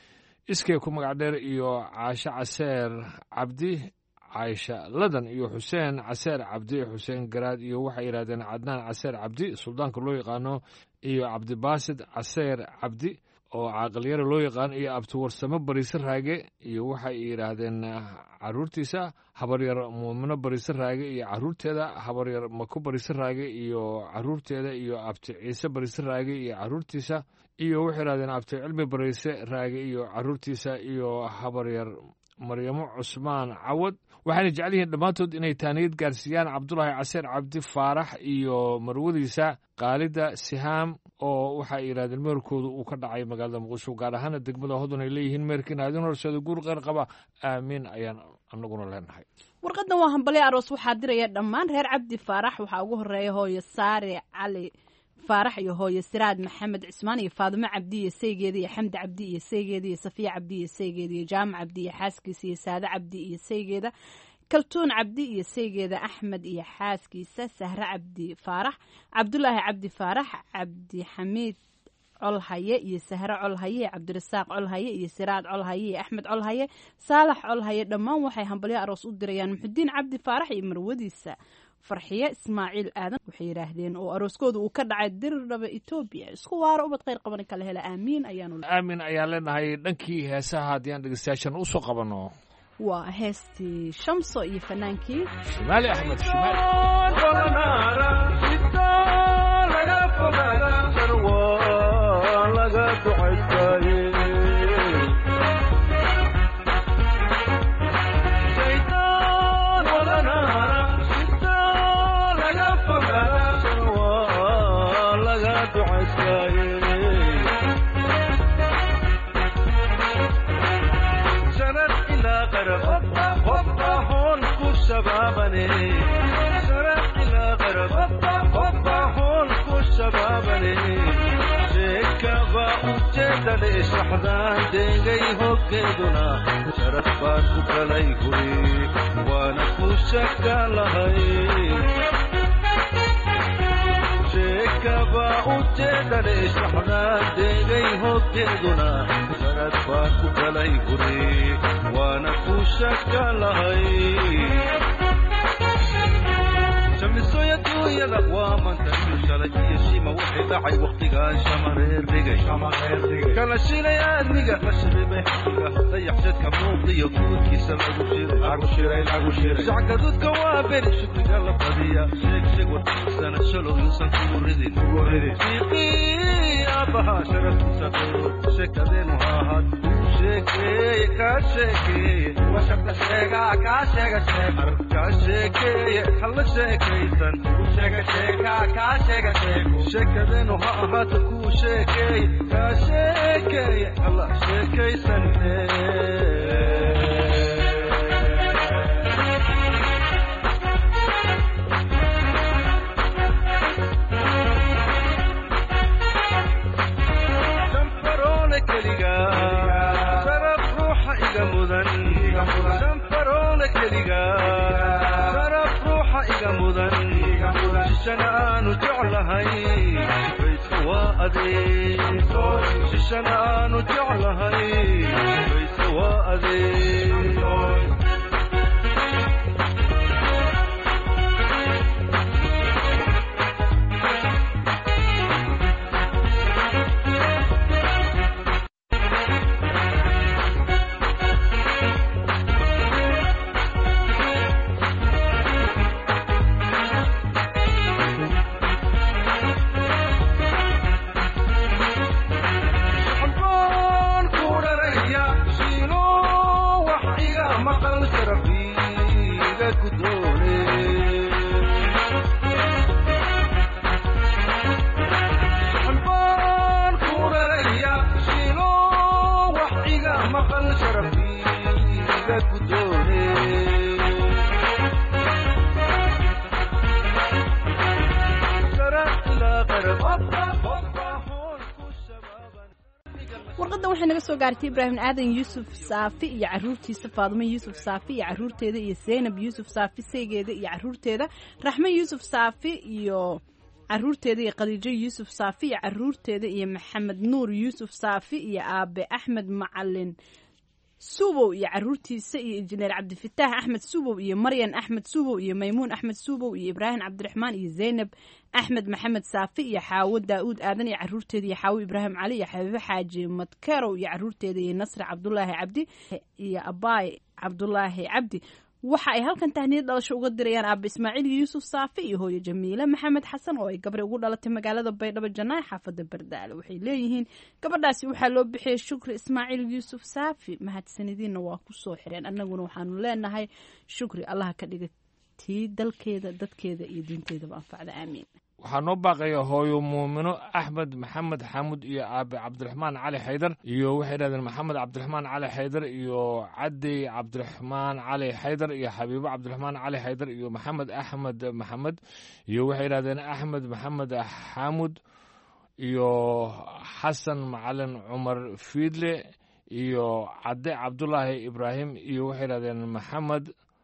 iskay ku magac dheer iyo caasho caseer cabdi caaisha ladan iyo xuseen caseer cabdi xuseen garaad iyo waxay yidhahdeen cadnaan caseer cabdi suldaanka loo yaqaano iyo cabdibaasid caseer cabdi oo caaqalyare loo yaqaan iyo abtiwarsamo bariise raage iyo waxay yidhaahdeen caruurtiisa habaryar muumino bariise raage iyo caruurteeda habaryar mako bariise raage iyo caruurteeda iyo abti ciise bariise raage iyo caruurtiisa iyo waxay yidhahdeen abti cilmi bariise raage iyo caruurtiisa iyo habaryar maryamo cusmaan cawad waxayna jecel yihiin dhammaantood inay taaniyad gaarsiiyaan cabdulaahi caseer cabdi faarax iyo marwadiisa qaalida sihaam oo waxay yidhahdeen meerkooda uu ka dhacay magaalada muqdisho gaar ahaana degmada hodon ay leeyihiin meerkiina adin horseeda guur qeyr qaba aamiin ayaan anaguna leenahay warqaddan waa hambalyo aroos waxaa diraya dhammaan reer cabdi faarax waxaa ugu horeeya hooyo saare cali faarax iyo hooyo siraad maxamed cismaan iyo faadimo cabdi iyo saygeeda iyo xamdi cabdi iyo saygeeda iyo safiya cabdi iyo saygeeda iyo jaamac cabdi iyo xaaskiisa iyo saade cabdi iyo saygeeda kaltuun cabdi iyo saygeeda axmed iyo xaaskiisa sahre cabdi faarax cabdulaahi cabdi faarax cabdixamiid colhaye iyo sahre colhaye cabdirasaaq colhaye iyo siraad colhaye iyo axmed colhaye saalax colhaye dhammaan waxay hambalyo aroos u dirayaan muxudiin cabdi faarax iyo marwadiisa farxiye ismaaciil aadan waxay yidhaahdeen oo arooskooda uu ka dhacay dirdhaba etoobiya isku waaro ubad khayr qaban kala hela aamiin aamin ayaan leenahay dhankii heesaha haddii aan dhegeystayaashan usoo qabanno waa heestii shamso iyo fanaankii shimaali axmed شحذان ديغي هوكيدنا شرف بانكو كلايكوي وانا كوشك لهي شيكابا وجدنا شحذان ديغي هوكيدنا شرف بانكو كلايكوي وانا كوشك لهي شمسو يدو يلقوا من تشلج يشيما وحداعي وقتها شمرير ريغي كلا شينا يا ادميغا خشبي بحقيقة ضيح جدك موضي يقود كيسا لاغو شير شعك دود كوابين شكري قلب قضية شيك وطنسانا شلو يوصن كوردين شيقي أبها شرف سكور شيكا دينو هاهات شيكي كاشيكي وشبت شيكا كاشيكا كاشيكي حل شيكيسن شيكا كاشيكا شيكا دينو هاهات كو شيكي كاشيكي الله شيكيسن ششنان جعلهاي بيسوا أذي ششنان جعلهاي بيسوا أذي شيلو maqal sharafiga gudoone saxanbaan ku raraya shilo wax iga maqal sharafiga gudoone warqaddan waxay naga soo gaartay ibraahim aadan yuusuf saafi iyo caruurtiisa faadumo yuusuf saafi iyo caruurteeda iyo zaynab yuusuf saafi saygeeda iyo caruurteeda raxme yuusuf saafi iyo caruurteeda iyo khadiijo yuusuf saafi iyo caruurteeda iyo maxamed nuur yuusuf saafi iyo aabe axmed macalin subow iyo caruurtiisa iyo injineer cabdifitaax axmed subow iyo maryan axmed subow iyo maymuun axmed subow iyo ibraahim cabdiraxmaan iyo zaynab axmed maxamed saafi iyo xaawo daa'uud aadan iyo caruurteeda iyo xaawo ibraahim cali iyo xabiibo xaaji madkerow iyo caruurteeda iyo nasri cabdulaahi cabdi iyo abaay cabdulaahi cabdi waxa ay halkan tahniyad dhalasho uga dirayaan aaba ismaaciil yuusuf saafi iyo hooyo jamiile maxamed xasan oo ay gabre ugu dhalatay magaalada baydhabo janaaye xaafada bardaale waxay leeyihiin gabadhaasi waxaa loo bixiyey shukri ismaaciil yuusuf saafi mahadsanadiinna waa ku soo xireen annaguna waxaanu leenahay shukri allaha ka dhiga tii dalkeeda dadkeeda iyo diinteedaba anfacda aamiin waxaa noo baaqaya hooyo muumino axmed maxamed xaamud iyo aabe cabdiraxmaan cali xaydar iyo waxay yidhahdeen maxamed cabdiraxmaan cali xaydar iyo cadey cabdiraxmaan cali xaydar iyo xabiibo cabdiraxmaan cali xaydar iyo maxamed axmed maxamed iyo waxay yidhahdeen axmed maxamed xaamud iyo xasan macalin cumar fiidle iyo cadde cabdulaahi ibraahim iyo waxay yidhahdeen maxamed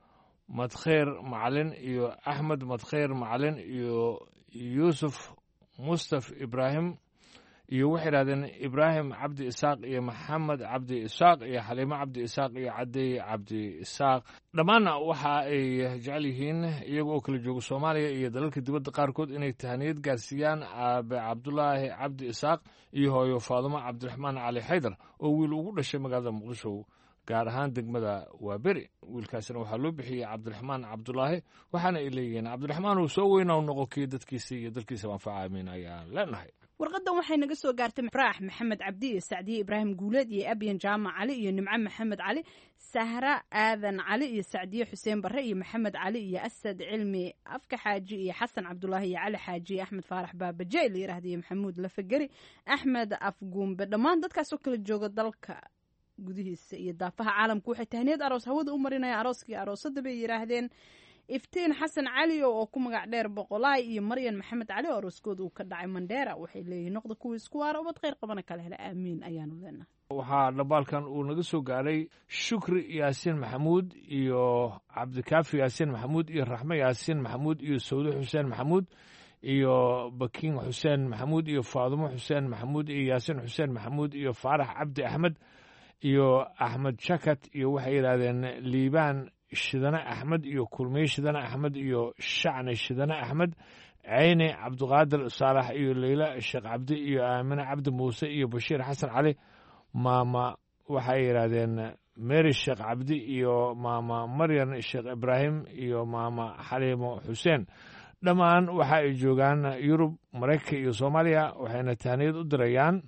madkheyr macalin iyo axmed madkheyr macalin iyo yuusuf mustaf ibraahim iyo waxay yidhahdeen ibraahim cabdi isaaq iyo maxamed cabdi isaaq iyo xaliimo cabdi isaaq iyo cadey cabdi isaaq dhammaanna waxa ay jecel yihiin iyaga oo kala jooga soomaaliya iyo dalalka dibadda qaarkood inay tahaniyad gaarsiiyaan aabe cabdulaahi cabdi isaaq iyo hooyo faadumo cabdiraxmaan cali xaydar oo wiil ugu dhashay magaalada muqdisho gaar ahaan degmada waaberi wiilkaasina waxaa loo bixiyey cabdiraxmaan cabdulaahi waxaana ay leeyihiin cabdiraxmaan uu soo weyna u noqo kii dadkiisa iyo dalkiisa anfaca amiin ayaan leenahay warqaddan waxay naga soo gaartay faraax maxamed cabdi iyo sacdiye ibraahim guuleed iyo abyan jaamac cali iyo nimco maxamed cali sahra aadan cali iyo sacdiye xuseen barre iyo maxamed cali iyo asad cilmi afka xaaji iyo xasan cabdulaahi iyo cali xaaji iyo axmed faarax baabaje la yidhaahda iyo maxamuud lafageri axmed afguumbe dhammaan dadkaasoo kala jooga dalka gudihiisa iyo daafaha caalamku waxay tahniyad aroos hawada u marinayaan arooskii aroosada bay yidhaahdeen iftiin xasan cali oo ku magac dheer boqolaay iyo maryan maxamed cali oo arooskooda uu ka dhacay mandheera waxay leeyihiin noqda kuwii isku waara ubad kheyr qabana kala hela aamiin ayaanu leenahay waxaa dhambaalkan uu naga soo gaaray shukri yaasiin maxamuud iyo cabdikaafi yaasiin maxamuud iyo raxme yaasiin maxamuud iyo sawde xuseen maxamuud iyo bakiin xuseen maxamuud iyo faadumo xuseen maxamuud iyo yaasiin xuseen maxamuud iyo faarax cabdi axmed iyo axmed shakat iyo waxay yidhaahdeen liibaan shidane axmed iyo kulmiye shidane axmed iyo shacne shidane axmed ceyne cabdiqaadir saalax iyo leyla sheekh cabdi iyo aamine cabdi muuse iyo bashiir xasan cali maama waxay yidhaahdeen mary sheekh cabdi iyo maama maryan sheekh ibraahim iyo maama xaliimo xuseen dhammaan waxa ay joogaan yurub maraykanka iyo soomaaliya waxayna tahniyad u dirayaan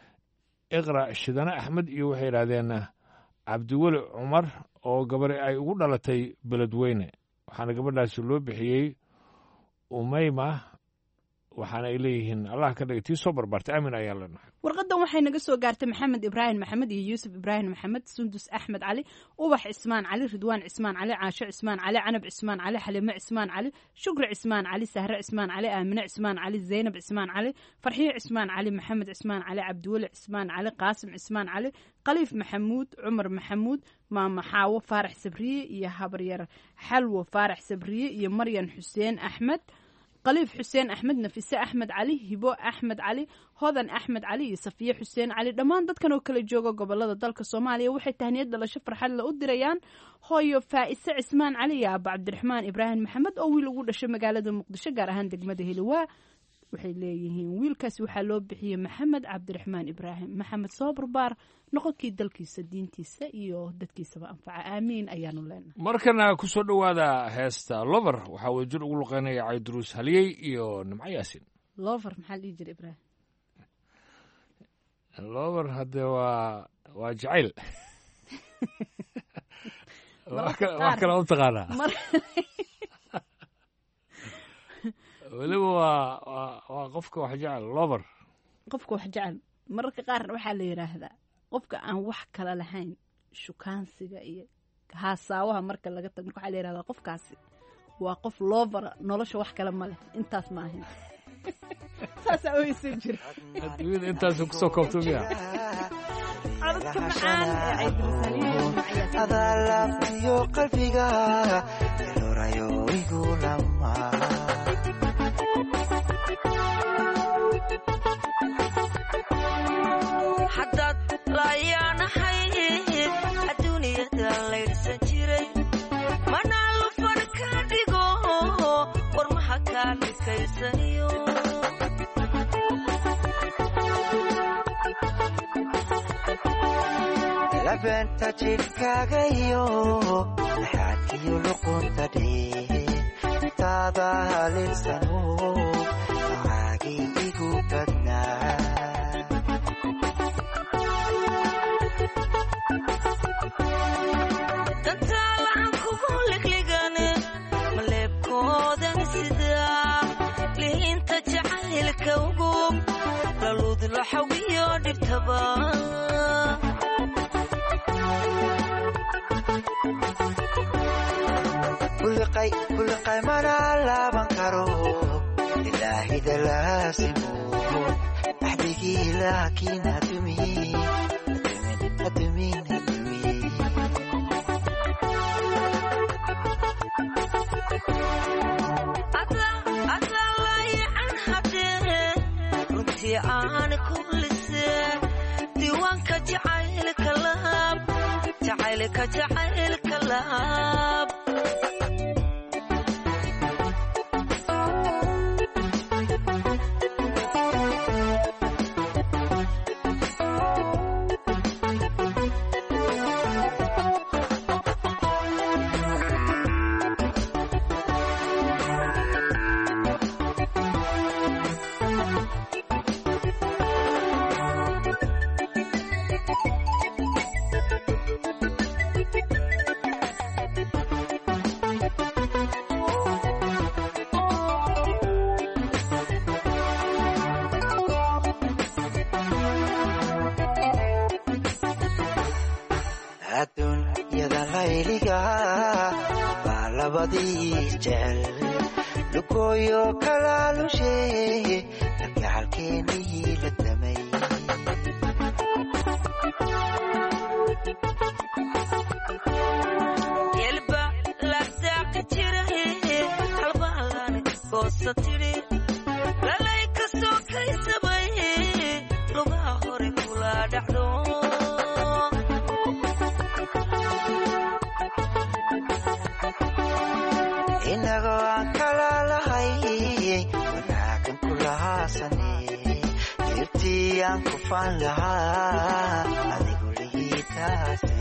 iqra shidane axmed iyo waxay yidhaahdeen cabdiweli cumar oo gabari ay ugu dhalatay beledweyne waxaana gabadhaasi loo bixiyey umayma waxaana ay leeyihiin allah ka dhigay tii soo barbaartay aamin ayaan leenahay warqaddan waxay naga soo gaartay maxamed ibraahim maxamed iyo yuusuf ibraahim maxamed sundus axmed cali ubax cismaan cali ridwaan cismaan cali caasho cismaan cali canab cismaan cali xalimo cismaan cali shukri cismaan cali sahre cismaan cali aamine cismaan cali zaynab cismaan cali farxiyo cismaan cali maxamed cismaan cali cabdiweli cismaan cali qaasim cismaan cali khaliif maxamuud cumar maxamuud maama xaawo faarax sabriye iyo habaryar xalwo faarax sabriye iyo maryan xuseen axmed khaliif xuseen axmed nafise axmed cali hibo axmed cali hodan axmed cali iyo safiye xuseen cali dhammaan dadkan oo kala jooga gobolada dalka soomaaliya waxay tahniyad dhalasho farxad la u dirayaan hooyo faa'ise cismaan cali iyo aaba cabdiraxmaan ibraahim maxamed oo wiil ugu dhashay magaalada muqdisho gaar ahaan degmada heliwaa waxay leeyihiin wiilkaasi waxaa loo bixiyey maxamed cabdiraxmaan ibraahim maxamed soo barbaar noqonkii dalkiisa diintiisa iyo dadkiisaba anfaca aamiin ayaanu leenahay markana ku soo dhowaada heesta lover waxaa wadajir ugu luqeynaya cayduruus haliyey iyo nimco yaasin lover maxaa dhihi jira ibraahim lover haddee waa jacayl wax kale u taqaanaa weliba waa qofka wax jecel lover qofka wax jecel mararka qaarna waxaa la yidhaahdaa qofka aan wax kala lahayn shukaansiga iyo haasaawaha marka laga tago marka waxaa la yidhahdaa qofkaasi waa qof lover nolosha wax kale ma leh intaas ma ahin saasaa oysan jira adduunyada intaasu kusoo koobto miya codadka macaan ee adalafiyo qalbiga elorayo igu lama haddaad laayaanahay adduuniyada laydhsan jiray mana lufan ka dhigo warmaha kaa dhikaysaniyo labeenta jidhkaagayo laxaadkiyo luqunta dhee taada halinsano macaagii igu badnaa dantaalahan kugu liqligane maleebkoodan sidaa lihinta jacaylka ugu laluud laxawiyo dhibtaba kuliqay mana laaban karo ilaahida laasimo axdigii laakiin hadumin adalayacan hadee runtii aan ku lisee diiwaanka jacaylka laab adduunyada layliga baa labadii jecel lugooyo kalaalushe lagacalkeenii la damay yelba laabsaaqi jira halbaalan goosa tiri lalay ka soo kaysabay lugaha hore kula dhacdo inagoo aan kala lahay wanaagan ku lahaasane dirtii aan ku faan lahaa adigu lihiitaasi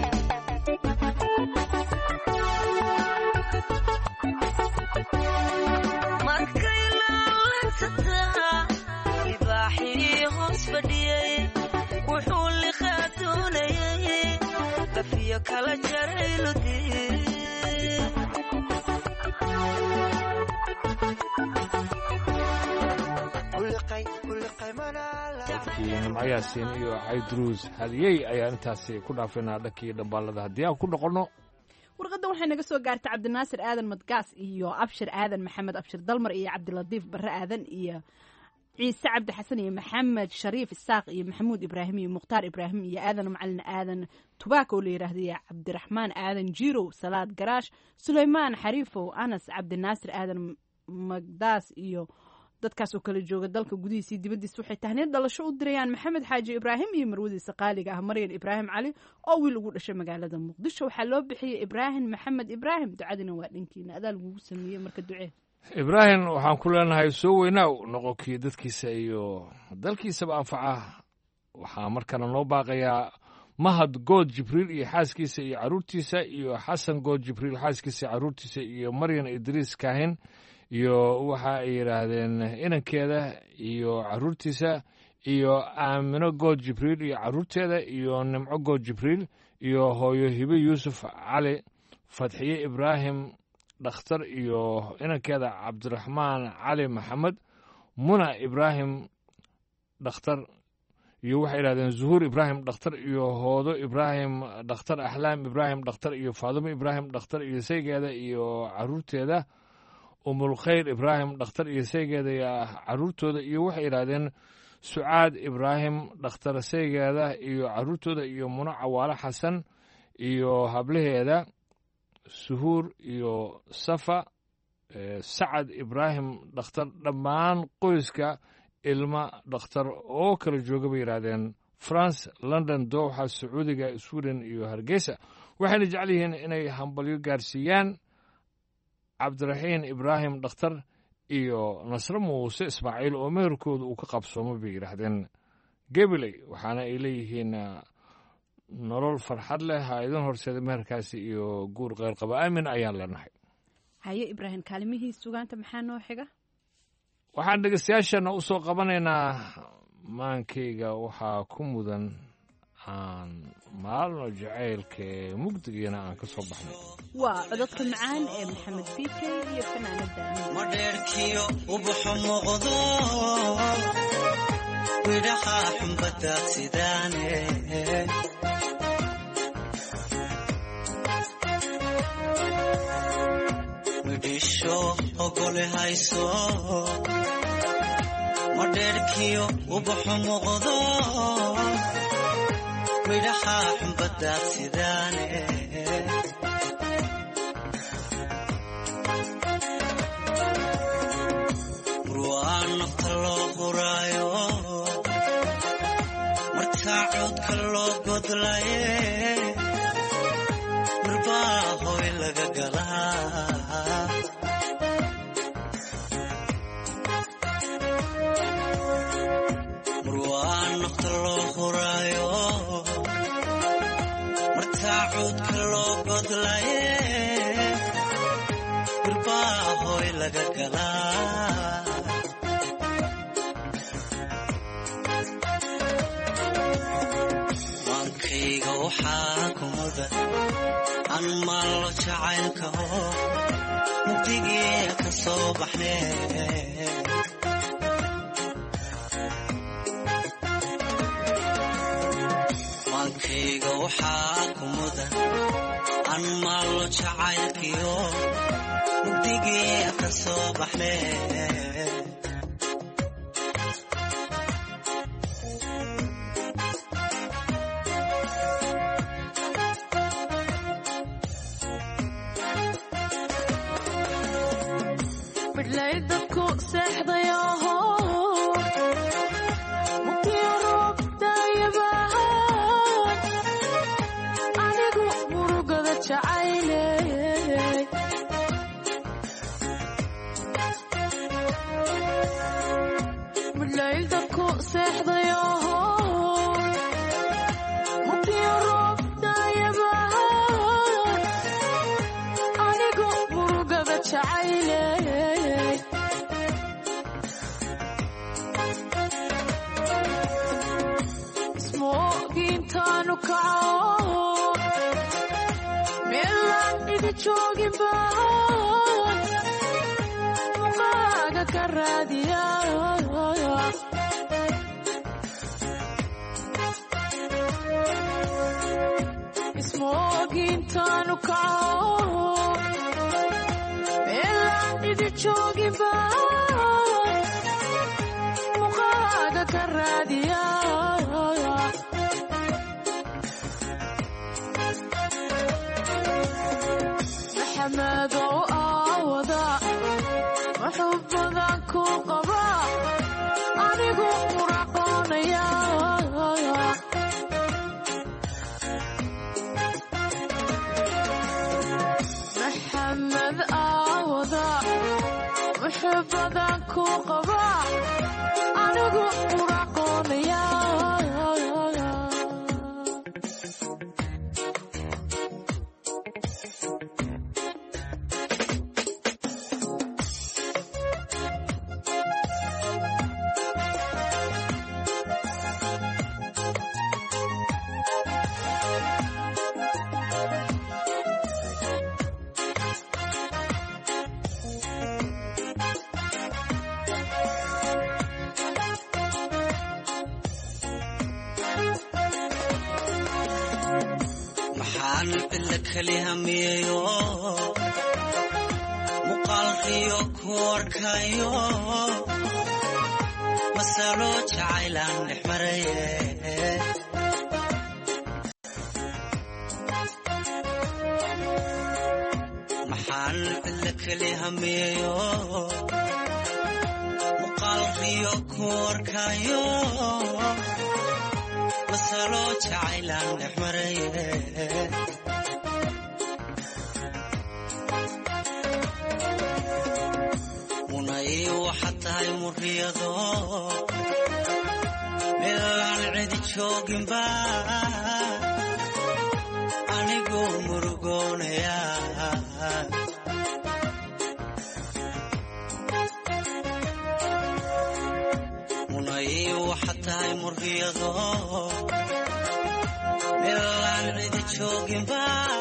markay laalansataa libaaxii hoos fadhiyey wuxuu liqaa doonayay lafiyo kala jaray ludii dadkii nimco yaasiin iyo caydruus hadiyey ayaan intaasi ku dhaafaynaa dhankii dhambaalada haddii aan ku noqonno warqadda waxay naga soo gaartay cabdinaasir aadan madgaas iyo abshir aadan maxamed abshir dalmar iyo cabdilatiif barre aadan iyo ciise cabdi xasan iyo maxamed shariif isaaq iyo maxamuud ibraahim iyo mukhtaar ibraahim iyo aadan macalin aadan tubaak oo la yidhaahda iyo cabdiraxmaan aadan jirow salaad garaash sulaymaan xariifow anas cabdinaasir aadan magdaas iyo dadkaas oo kala jooga dalka gudihiisii dibaddiisa waxay tahniid dhalasho u dirayaan maxamed xaaji ibraahim iyo marwadiisa qaaliga ah maryan ibraahim cali oo wiil ugu dhashay magaalada muqdisho waxaa loo bixiyey ibraahim maxamed ibraahim ducadina waa dhankiina adaa lagugu sameeyey marka ducee ibraahim waxaan ku leenahay soo weynaaw noqonkii dadkiisa iyo dalkiisaba anfaca waxaa markana noo baaqayaa mahad good jibriil iyo xaaskiisa iyo carruurtiisa iyo xasan good jibriil xaaskiisa iyo carruurtiisa iyo maryan idriis kaahin iyo waxa ay yidhaahdeen inankeeda iyo carruurtiisa iyo aamino good jibriil iyo carruurteeda iyo nimco good jibriil iyo hooyo hibe yuusuf cali fadxiye ibraahim dhakhtar iyo inankeeda cabdiraxmaan cali maxamed muna ibraahim dhakhtar iyo waxay yidhahdeen zuhuur ibraahim dhakhtar iyo hoodo ibraahim dhakhtar axlaam ibraahim dhakhtar iyo faadumo ibraahim dhakhtar iyo saygeeda iyo caruurteeda umulkhayr ibraahim dhakhtar iyo saygeeda iyo caruurtooda iyo waxay yidhahdeen sucaad ibraahim dhakhtar saygeeda iyo caruurtooda iyo muno cawaale xasan iyo hablaheeda suhuur iyo safa sacad ibraahim dhakhtar dhammaan qoyska ilma dhakhtar oo kala jooga bay yidhaahdeen france london dooxa sacuudiga sweden iyo hargeysa waxayna jecel yihiin inay hambalyo gaarsiiyaan cabdiraxiin ibraahim dhakhtar iyo nasre muuse ismaaciil oo meherkooda uu ka qabsoomo bay yidhaahdeen gabiley waxaana ay leeyihiin nolol farxad leh ha idin horseeda meherkaasi iyo guur keyrqaba aamin ayaan leenahay haye ibraahim kaalimihii sugaanta maxaa noo xiga waxaan dhegeystayaashana u soo qabanaynaa maankayga waxaa ku mudan aan maalno jacaylkae mugdigiina aan ka soo baxnay waa cododka macaan ee maxamed biike iyo fanaanada madheerkiyo ubaxo muuqdo widhaha xumbada sidaane midhisho ogole hayso madheerkiyo ubaxo muuqdo midhaha xumbada sidaane murwaan nafta loo huraayo markaa coodka loo godlaye mirbaa hoy laga galaa murwaan nafta loo huraayo markaa coodka loo godlaye mirbaa hoy laga galaa maankayga waxaa ku mudan aan maallo jacaylka oo mugdigii ka soo baxne maankayga waxaa ku mudan aan maallo jacaylkiyo mugdigii ka soo baxne midlaydabku seexdayaho mugdiyo roob daayabahan anigu murugada jacayle midlaydabku seexdayaho mugdiyo roob daayabahan anigu murugada jacayle intaanu kaco meelaan idi joogin baan muqaaga ka raadiya ismoogi intaanu kaco meelaan idi joogin baan muqaaga ka raadiya maxamedow aawada wuxuu badan ku qabaa anigu muraqoonaya maxamed aawada wuxuu badan ku qabaa anigu muraqoonaya maxaan billa kali hamiyayo muqaalkiyo ku arkayo masalo jacaylaan dhex maraye maxaan billa kali hamiyayo muqaalkiyo ku arkayo masalo jacaylaan dhex maraye munay waxaad tahay muriyado meelaan cidi jooginba anigoo murugoonaya munay waxaad tahay muriyado meelaan cidi jooginba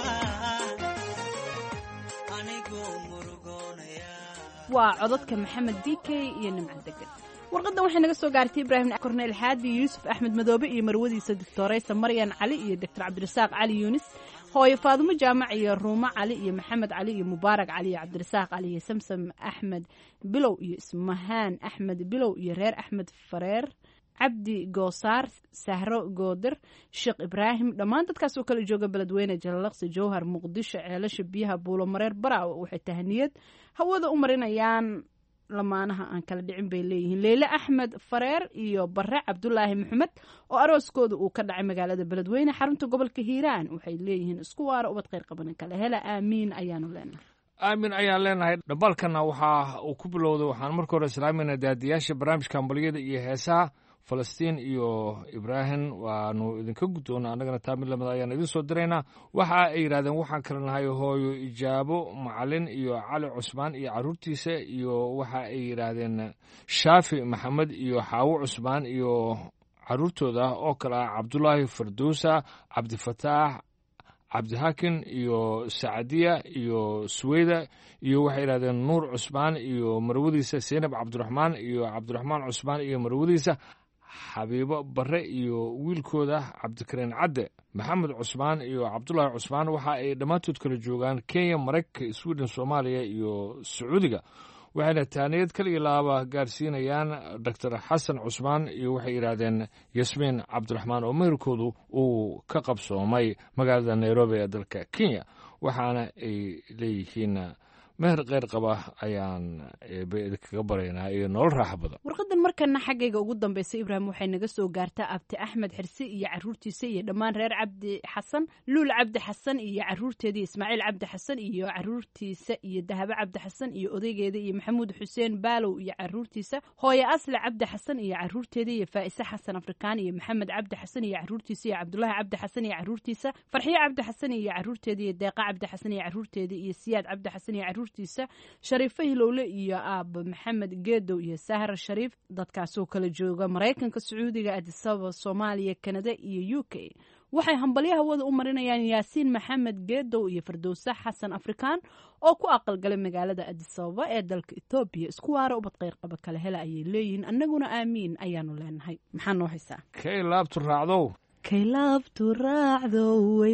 anigoo murugoonaya. waa codadka maxamed dk iyo nimco degan. warqadan waxay naga soo gaartay ibraahim korneel xaadi yuusuf axmed madoobe iyo marwadiisa doctoraysa maryan cali iyo doctor cabdirasaaq cali yuunis hooyo faadumo jaamac iyo ruumo cali iyo maxamed cali iyo mubaarak cali iyo cabdirasaaq cali iyo samsam axmed bilow iyo ismahaan axmed bilow iyo reer axmed fareer cabdi goosaar sahro goodir sheekh ibraahim dhammaan dadkaas oo kala jooga beledweyne jalalaqsi jowhar muqdisho ceelasha biyaha buulo mareer baraawo waxay tahniyad hawada u marinayaan lamaanaha aan kala dhicin bay leeyihiin leyle axmed fareer iyo bare cabdulaahi maxamed oo arooskooda uu ka dhacay magaalada beledweyne xarunta gobolka hiiraan waxay leeyihiin isku waara ubad kheyr qabanan kale hela aamiin ayaanu leenahay. aamin ayaan leenahay. dhabalkana waxa uu ku bilowday waxaan marka hore islaamayna daadiyaasha barnaamijka hambaliyada iyo heesaha falastiin iyo ibraahim waanu idinka guddoona annagana taamid lamid ayaan idin soo diraynaa. waxa ay yidhahdeen waxaan kala nahay hooyo ijaabo macalin iyo cali cusmaan iyo carruurtiisa iyo waxa ay yidhaahdeen shaafi maxamed iyo xaawo cusmaan iyo carruurtooda oo kale ah cabdulaahi farduusa cabdifataax cabdihakin iyo sacadiya iyo suweyda iyo waxay yidhahdeen nuur cusmaan iyo marwadiisa seynab cabdiraxmaan iyo cabdiraxmaan cusmaan iyo marwadiisa xabiibo bare iyo wiilkooda cabdikariin cadde maxamed cusmaan iyo cabdulaahi cusmaan waxa ay dhammaantood kala joogaan kenya maraykanka sweden soomaaliya iyo sacuudiga waxayna taaniyad kal iyo laaba gaarsiinayaan doctor xasan cusmaan iyo waxay yidhaahdeen yasmiin cabdiraxmaan oo meherkoodu uu ka qabsoomay magaalada nairobi ee dalka kenya waxaana ay leeyihiin meher kheyr qaba ayaan idinkaga baraynaa iyo nolol raaxa badan. warqadan markana xaggayga ugu dambaysa ibraahim waxay naga soo gaartaa abti axmed xirsi iyo caruurtiisa iyo dhammaan reer cabdi xasan luul cabdi xasan iyo caruurteedii ismaaciil cabdi xasan iyo caruurtiisa iyo dahabo cabdi xasan iyo odaygeeda iyo maxamuud xuseen baalow iyo caruurtiisa hooye asle cabdi xasan iyo caruurteeda iyo faa'ise xasan afrikaan iyo maxamed cabdi xasan iyo caruurtiisa iyo cabdulaahi cabdi xasan iyo caruurtiisa farxiyo cabdi xasan iyo caruurteeda iyo deeqa cabdi xasan iyo caruurteeda iyo siyaad cabdi xasan iyo shariifo hilowle iyo aaba maxamed geedow iyo sahra shariif dadkaasoo kala jooga maraykanka sacuudiga adisababa soomaaliya kanada iyo u k waxay hambalyo hawada u marinayaan yaasiin maxamed geedow iyo fardowse xasan afrikaan oo ku aqalgalay magaalada adisababa ee dalka etoobiya isku waara ubad kheyr qaba kale hela ayay leeyihiin annaguna aamiin ayaanu leenahay. maxaa noo haysaa kay laabtu raacdow kay laabtu raacdo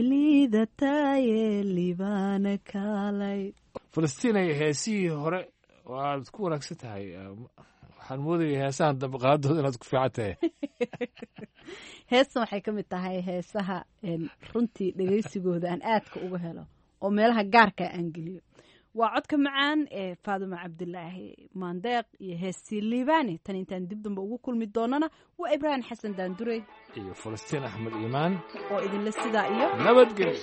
weyliidataye libaana kaalay. falastiinay heesihii hore waad ku wanaagsan tahay waxaan moodaya heesahan dambe qaadooda inaad ku fiican tahay. heestan waxay ka mid tahay heesaha runtii dhegaysigooda aan aadka uga helo oo meelaha gaarka aan geliyo. waa codka macaan ee faadumo cabdilaahi maandeeq iyo heestii liibaani tan intaan dib dambe ugu kulmi doonana waa ibraahim xasan daandurey iyo falastiin axmed iimaan oo idinle sidaa iyo nabadgelyo.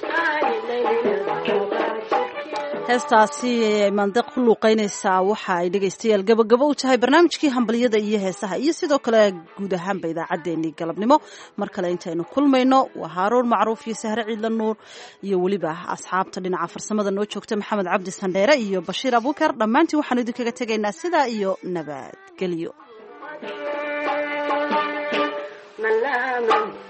heestaasi maandeeq ku luuqaynaysaa waxa ay dhegaystayaal gabagabo u tahay barnaamijkii hambalyada iyo heesaha iyo sidoo kale guud ahaanba idaacaddeenii galabnimo. mar kale intaynu kulmayno waa haaruun macruuf iyo sahre ciidla nuur iyo weliba asxaabta dhinaca farsamada noo joogta maxamed cabdi sandheere iyo bashiir abuukar dhammaantii waxaanu idinkaga tegaynaa sidaa iyo nabadgelyo.